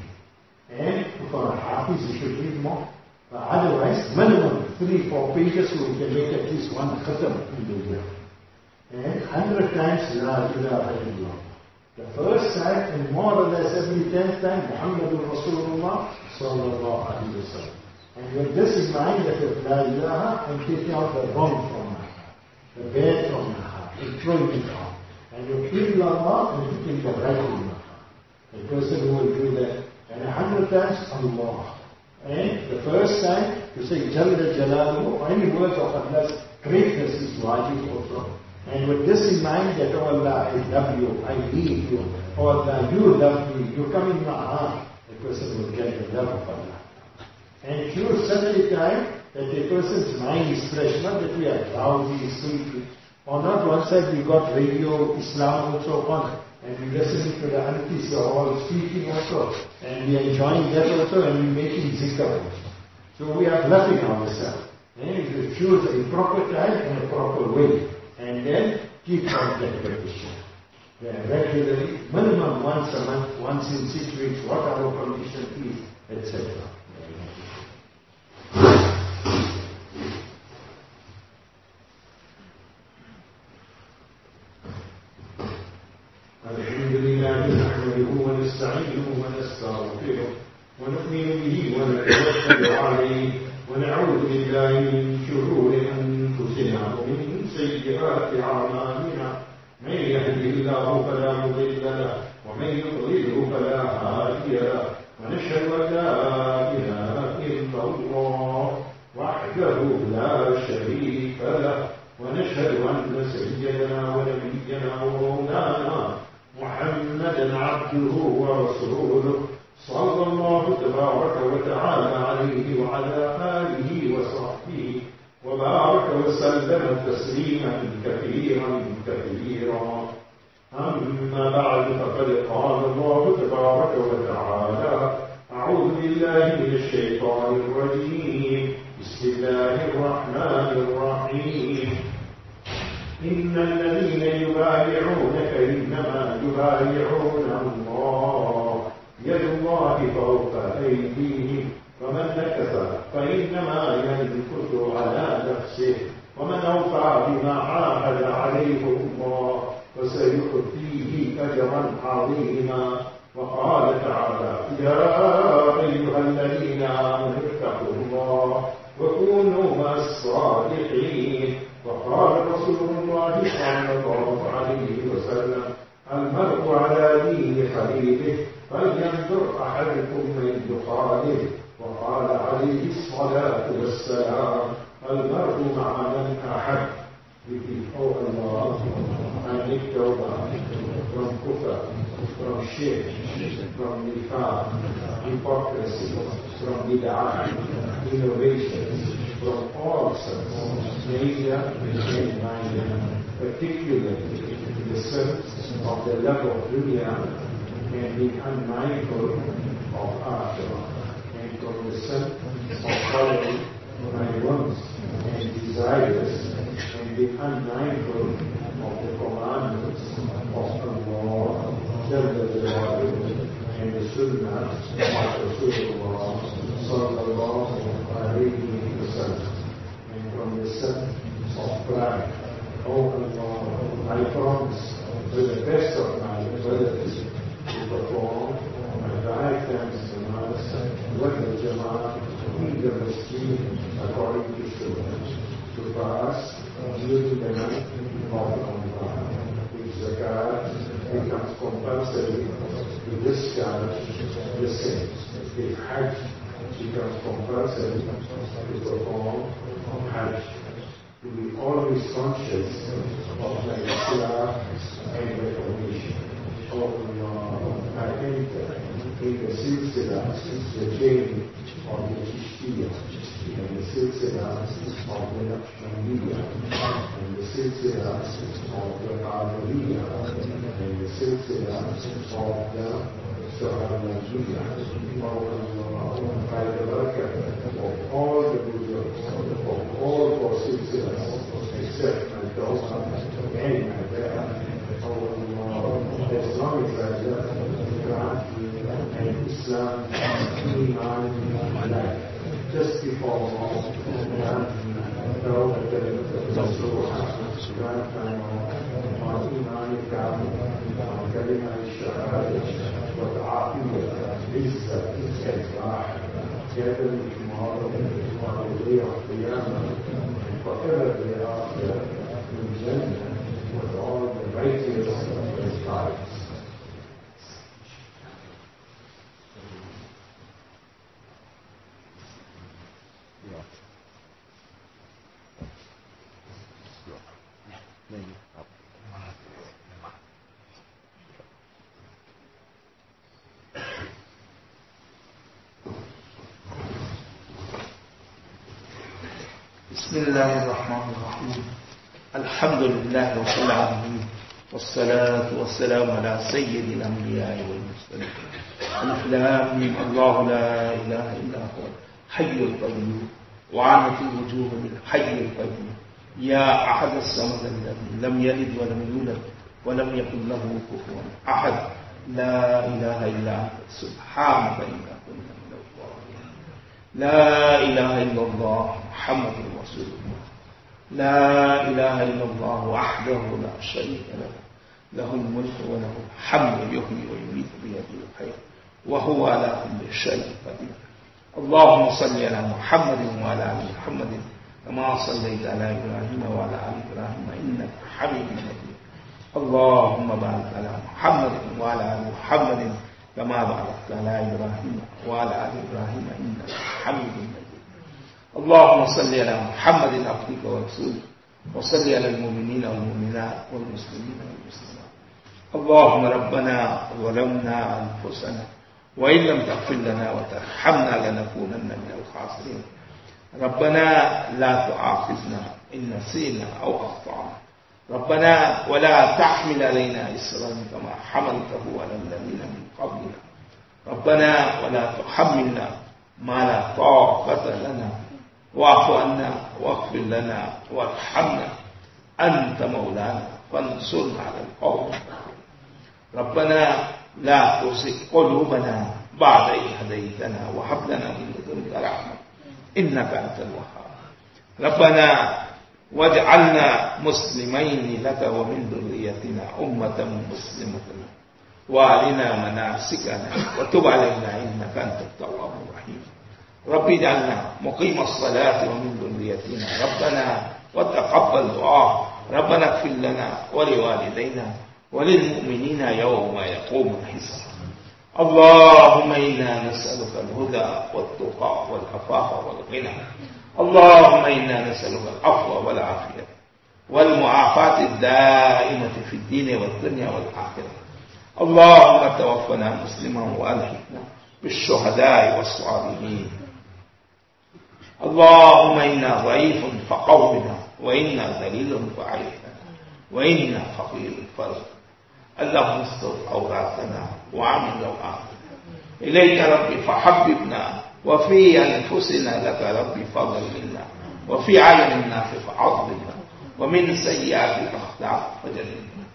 And for a Hafiz, you should read more. Uh, otherwise, minimum three, four pages, so we can make at least one khatam in the year. And hundred times, La ilaha illallah. The first time, and more or less every tenth time, Muhammadur Rasulullah sallallahu alayhi wa sallam. And with this in mind, that if La ilaha, and taking out the wrong from my heart, the bad from my heart, and throwing it out. And you feel Allah, and you think the right in my heart. The person who will do that, and a hundred times, Allah. And the first time, to say Jalla Jalaluhu, or any words of Allah's greatness is wajib also. And with this in mind, that, oh Allah, I love you, I need you, oh Allah, you love me, you come in my heart, the person will get the love of Allah. And choose such a time that the person's mind is fresh, not that we are drowsy, sleepy. Or not one side we got radio Islam also on, and we listening to the aunties who are all speaking also, and we are enjoying that also, and we making zikr also. So we are bluffing ourselves. And you choose a proper time and a proper way, and then keep on that repetition. Yeah, regularly, minimum once a month, once in six weeks, what our condition is, et cetera. Alhamdulillah, nahmaduhu wa nasta'inuhu wa nastaghfiruh wa nu'minu bihi wa natawakkalu alayhi wa na'udhu billahi min shururi anfusina wa min sayyiati a'malina. من يهده الله فلا مضل له ومن يضلله فلا هادي له ونشهد ان لا اله الا الله وحده لا شريك له ونشهد ان سيدنا ونبينا ومولانا محمدا عبده ورسوله صلى الله تبارك وتعالى عليه وعلى اله وصحبه وبارك وسلم تسليما كثيرا كثيرا. أما بعد فقد قال الله تبارك وتعالى: أعوذ بالله من الشيطان الرجيم، بسم الله الرحمن الرحيم. إن الذين يبايعونك إنما يبايعون الله، يد الله فوق أيديهم، فمن نكث فإنما ينكث على نفسه، ومن أوفى بما عاهد عليه الله فسيؤتيه أجرا عظيما. وقال تعالى: يا أيها الذين آمنوا اتقوا الله وكونوا مع الصادقين. وقال رسول الله صلى الله عليه وسلم: المرء على دين خليله فلينظر أحدكم من يخالف. وقال عليه الصلاة والسلام: المرء مع من أحب. Oh Allah, I make tawbah from kufr, from shirk, from nifaq, hypocrisy, from bid'ah, innovations, from all sorts, major and minor, particularly in the sense of the love of dunya and being unmindful of akhirah, and from the sense of following my wants and desires, and be unmindful of the commandments of Allah and the Sunnah of Rasulullah sallallahu alayhi wa sallam. And from the sense of pride, oh Allah, I promise with the best of my ability to perform my five times namaz with the Jama'ah in the masjid according to Sunnah, to pass during the night of Ramadan. If zakat becomes compulsory, to discharge the same. If Hajj becomes compulsory, to perform Hajj. To be always conscious of my Islam and reformation. Oh Allah, I enter in the silsila, the chain of the Chishtiya, and the silsila of the Naqshbandiyya, and the silsila of the Qadiriyya, and the silsila of the Sahabaniyya. Oh Allah, by the barakah of all the Buddhas, of all four silsilas, except my Tawbah and my Bai'ah. Oh Allah, as long as I love Quran and Islam, Iman, and life, just before all, Quran, Tawbah, Nasuha, Quran, on Iman, on Kalima, Shahada, wa Ta'afiyah, Izzah, Izzah, gathering tomorrow on the day of Qiyamah, and forever thereafter in Jannah, with all the righteous and pious. بسم الله الرحمن الرحيم الحمد لله رب العالمين والصلاة والسلام على سيد الأنبياء والمرسلين. ألف لام ميم. الله لا إله إلا هو الحي القيوم وعنت الوجوه بالحي القيوم. يا أحد الصمد الذي لم يلد ولم يولد ولم يكن له كفوا أحد. لا إله إلا أنت سبحانك إنا كنا من الظالمين. لا إله إلا الله محمد رسول الله. لا إله إلا الله وحده لا شريك له له الملك وله الحمد يحيي ويميت بيده الخير وهو على كل شيء قدير. اللهم صل على محمد وعلى آل محمد كما صليت على إبراهيم وعلى آل إبراهيم إنك حميد مجيد. اللهم بارك على محمد وعلى آل محمد كما باركت على إبراهيم وعلى آل إبراهيم إنك حميد مجيد. اللهم صل على محمد عبدك ورسولك وصل على المؤمنين والمؤمنات والمسلمين والمسلمات. اللهم ربنا ظلمنا أنفسنا وإن لم تغفر لنا وترحمنا لنكونن من الخاسرين. ربنا لا تؤاخذنا إن نسينا أو أخطأنا. ربنا ولا تحمل علينا إصرا كما حملته على الذين من قبلنا. ربنا ولا تحملنا ما لا طاقة لنا واعف عنا واغفر لنا وارحمنا أنت مولانا فانصرنا على القوم. ربنا لا تزغ قلوبنا بعد إذ هديتنا وهب لنا من لدنك رحمة إنك أنت الوهاب. ربنا واجعلنا مسلمين لك ومن ذريتنا أمة مسلمة وأرنا مناسكنا وتب علينا إنك أنت التواب الرحيم. رب اجعلنا مقيم الصلاة ومن ذريتنا ربنا وتقبل دعاء. ربنا اغفر لنا ولوالدينا وللمؤمنين يوم يقوم الحساب. اللهم إنا نسألك الهدى والتقى والعفاف والغنى. اللهم إنا نسألك العفو والعافية والمعافاة الدائمة في الدين والدنيا والآخرة. اللهم توفنا مسلما وألحقنا بالشهداء والصالحين. اللهم إنا ضعيف فقونا وإنا ذليل فأعنا وإنا فقير فرزقنا. اللهم استر عوراتنا وعمل روعاتنا إليك ربي فحببنا وفي أنفسنا لك ربي فضل منا وفي عالم الناس فعظمنا ومن سيئات الأخلاق فجنبنا.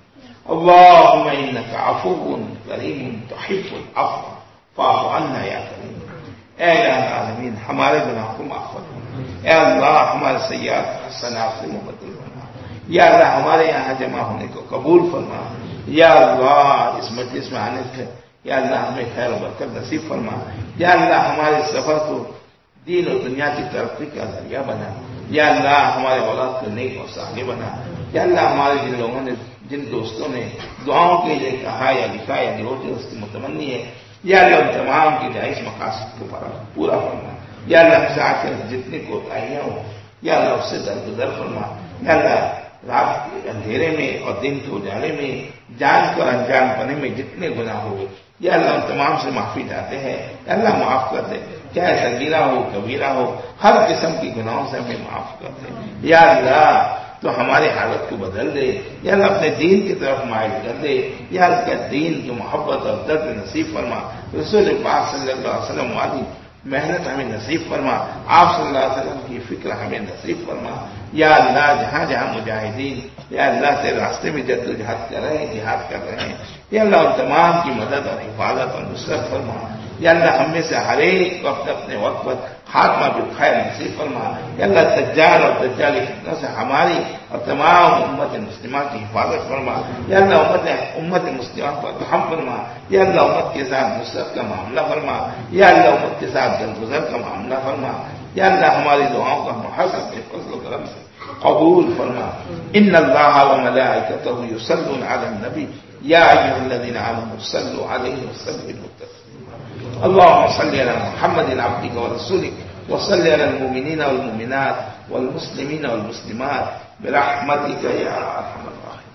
اللهم إنك عفو كريم تحب العفو فاعف عنا یا کریم. اے الہ العالمین ہمارے گناہوں کو معاف فرما. اے اللہ ہمارے سیئات حسنات سے مبدل فرما. یا اللہ ہمارے یہاں جمع ہونے کو قبول فرما. یا اللہ اس مجلس میں آنے سے یا اللہ ہمیں خیر و برکت نصیب فرما. یا اللہ ہمارے سفر کو دین و دنیا کی ترقی کا ذریعہ بنا. یا اللہ ہمارے اولاد کو نیک اور صالح بنا. یا اللہ ہمارے جن لوگوں نے جن دوستوں نے دعاؤں کے لیے کہا یا لکھا یا روز اس کی متمنی ہے یا اللہ تمام کی جائز مقاصد کو پورا فرما. یا اللہ سے آ کر جتنی کوتاہیاں ہو یا اللہ اس سے درگزر فرما. یا اللہ رات کے اندھیرے میں اور دن کے اجالے میں جان کر انجان پنے میں جتنے گناہ ہو یا اللہ ان تمام سے معافی چاہتے ہیں. یا اللہ معاف کر دے چاہے صغیرہ ہو کبیرہ ہو ہر قسم کی گناہوں سے ہمیں معاف کر دے. یا اللہ تو ہماری حالت کو بدل دے. یا اللہ اپنے دین کی طرف مائل کر دے. یا اللہ کا دین کی محبت اور درد نصیب فرما. رسول پاک صلی اللہ علیہ وسلم والی محنت ہمیں نصیب فرما. آپ صلی اللہ علیہ وسلم کی فکر ہمیں نصیب فرما. یا اللہ جہاں جہاں مجاہدین یا اللہ کے راستے میں جد و جہاد کر رہے ہیں جہاد کر رہے ہیں یا اللہ ان تمام کی مدد اور حفاظت اور نصرت فرما. یا اللہ ہم میں سے ہر ایک وقت اپنے وقت پر خاتمہ بالخیر نصیب فرما. یا اللہ دجال اور دجالی فتنوں سے ہماری اور تمام امت مسلمہ کی حفاظت فرما. یا اللہ امت امت مسلمہ پر رحم فرما. یا اللہ امت کے ساتھ نصرت کا معاملہ فرما. یا اللہ امت کے ساتھ درگزر کا معاملہ فرما. یا اللہ ہماری دعاؤں کا محض اپنے فضل و کرم سے قبول فرما. ان اللہ وملائکتہ یصلون علی النبی یا ایھا الذین آمنوا صلوا علیہ وسلموا تسلیما. اللهم صل على محمد عبدك ورسولك وصل على المؤمنين والمؤمنات والمسلمين والمسلمات برحمتك يا ارحم الراحمين.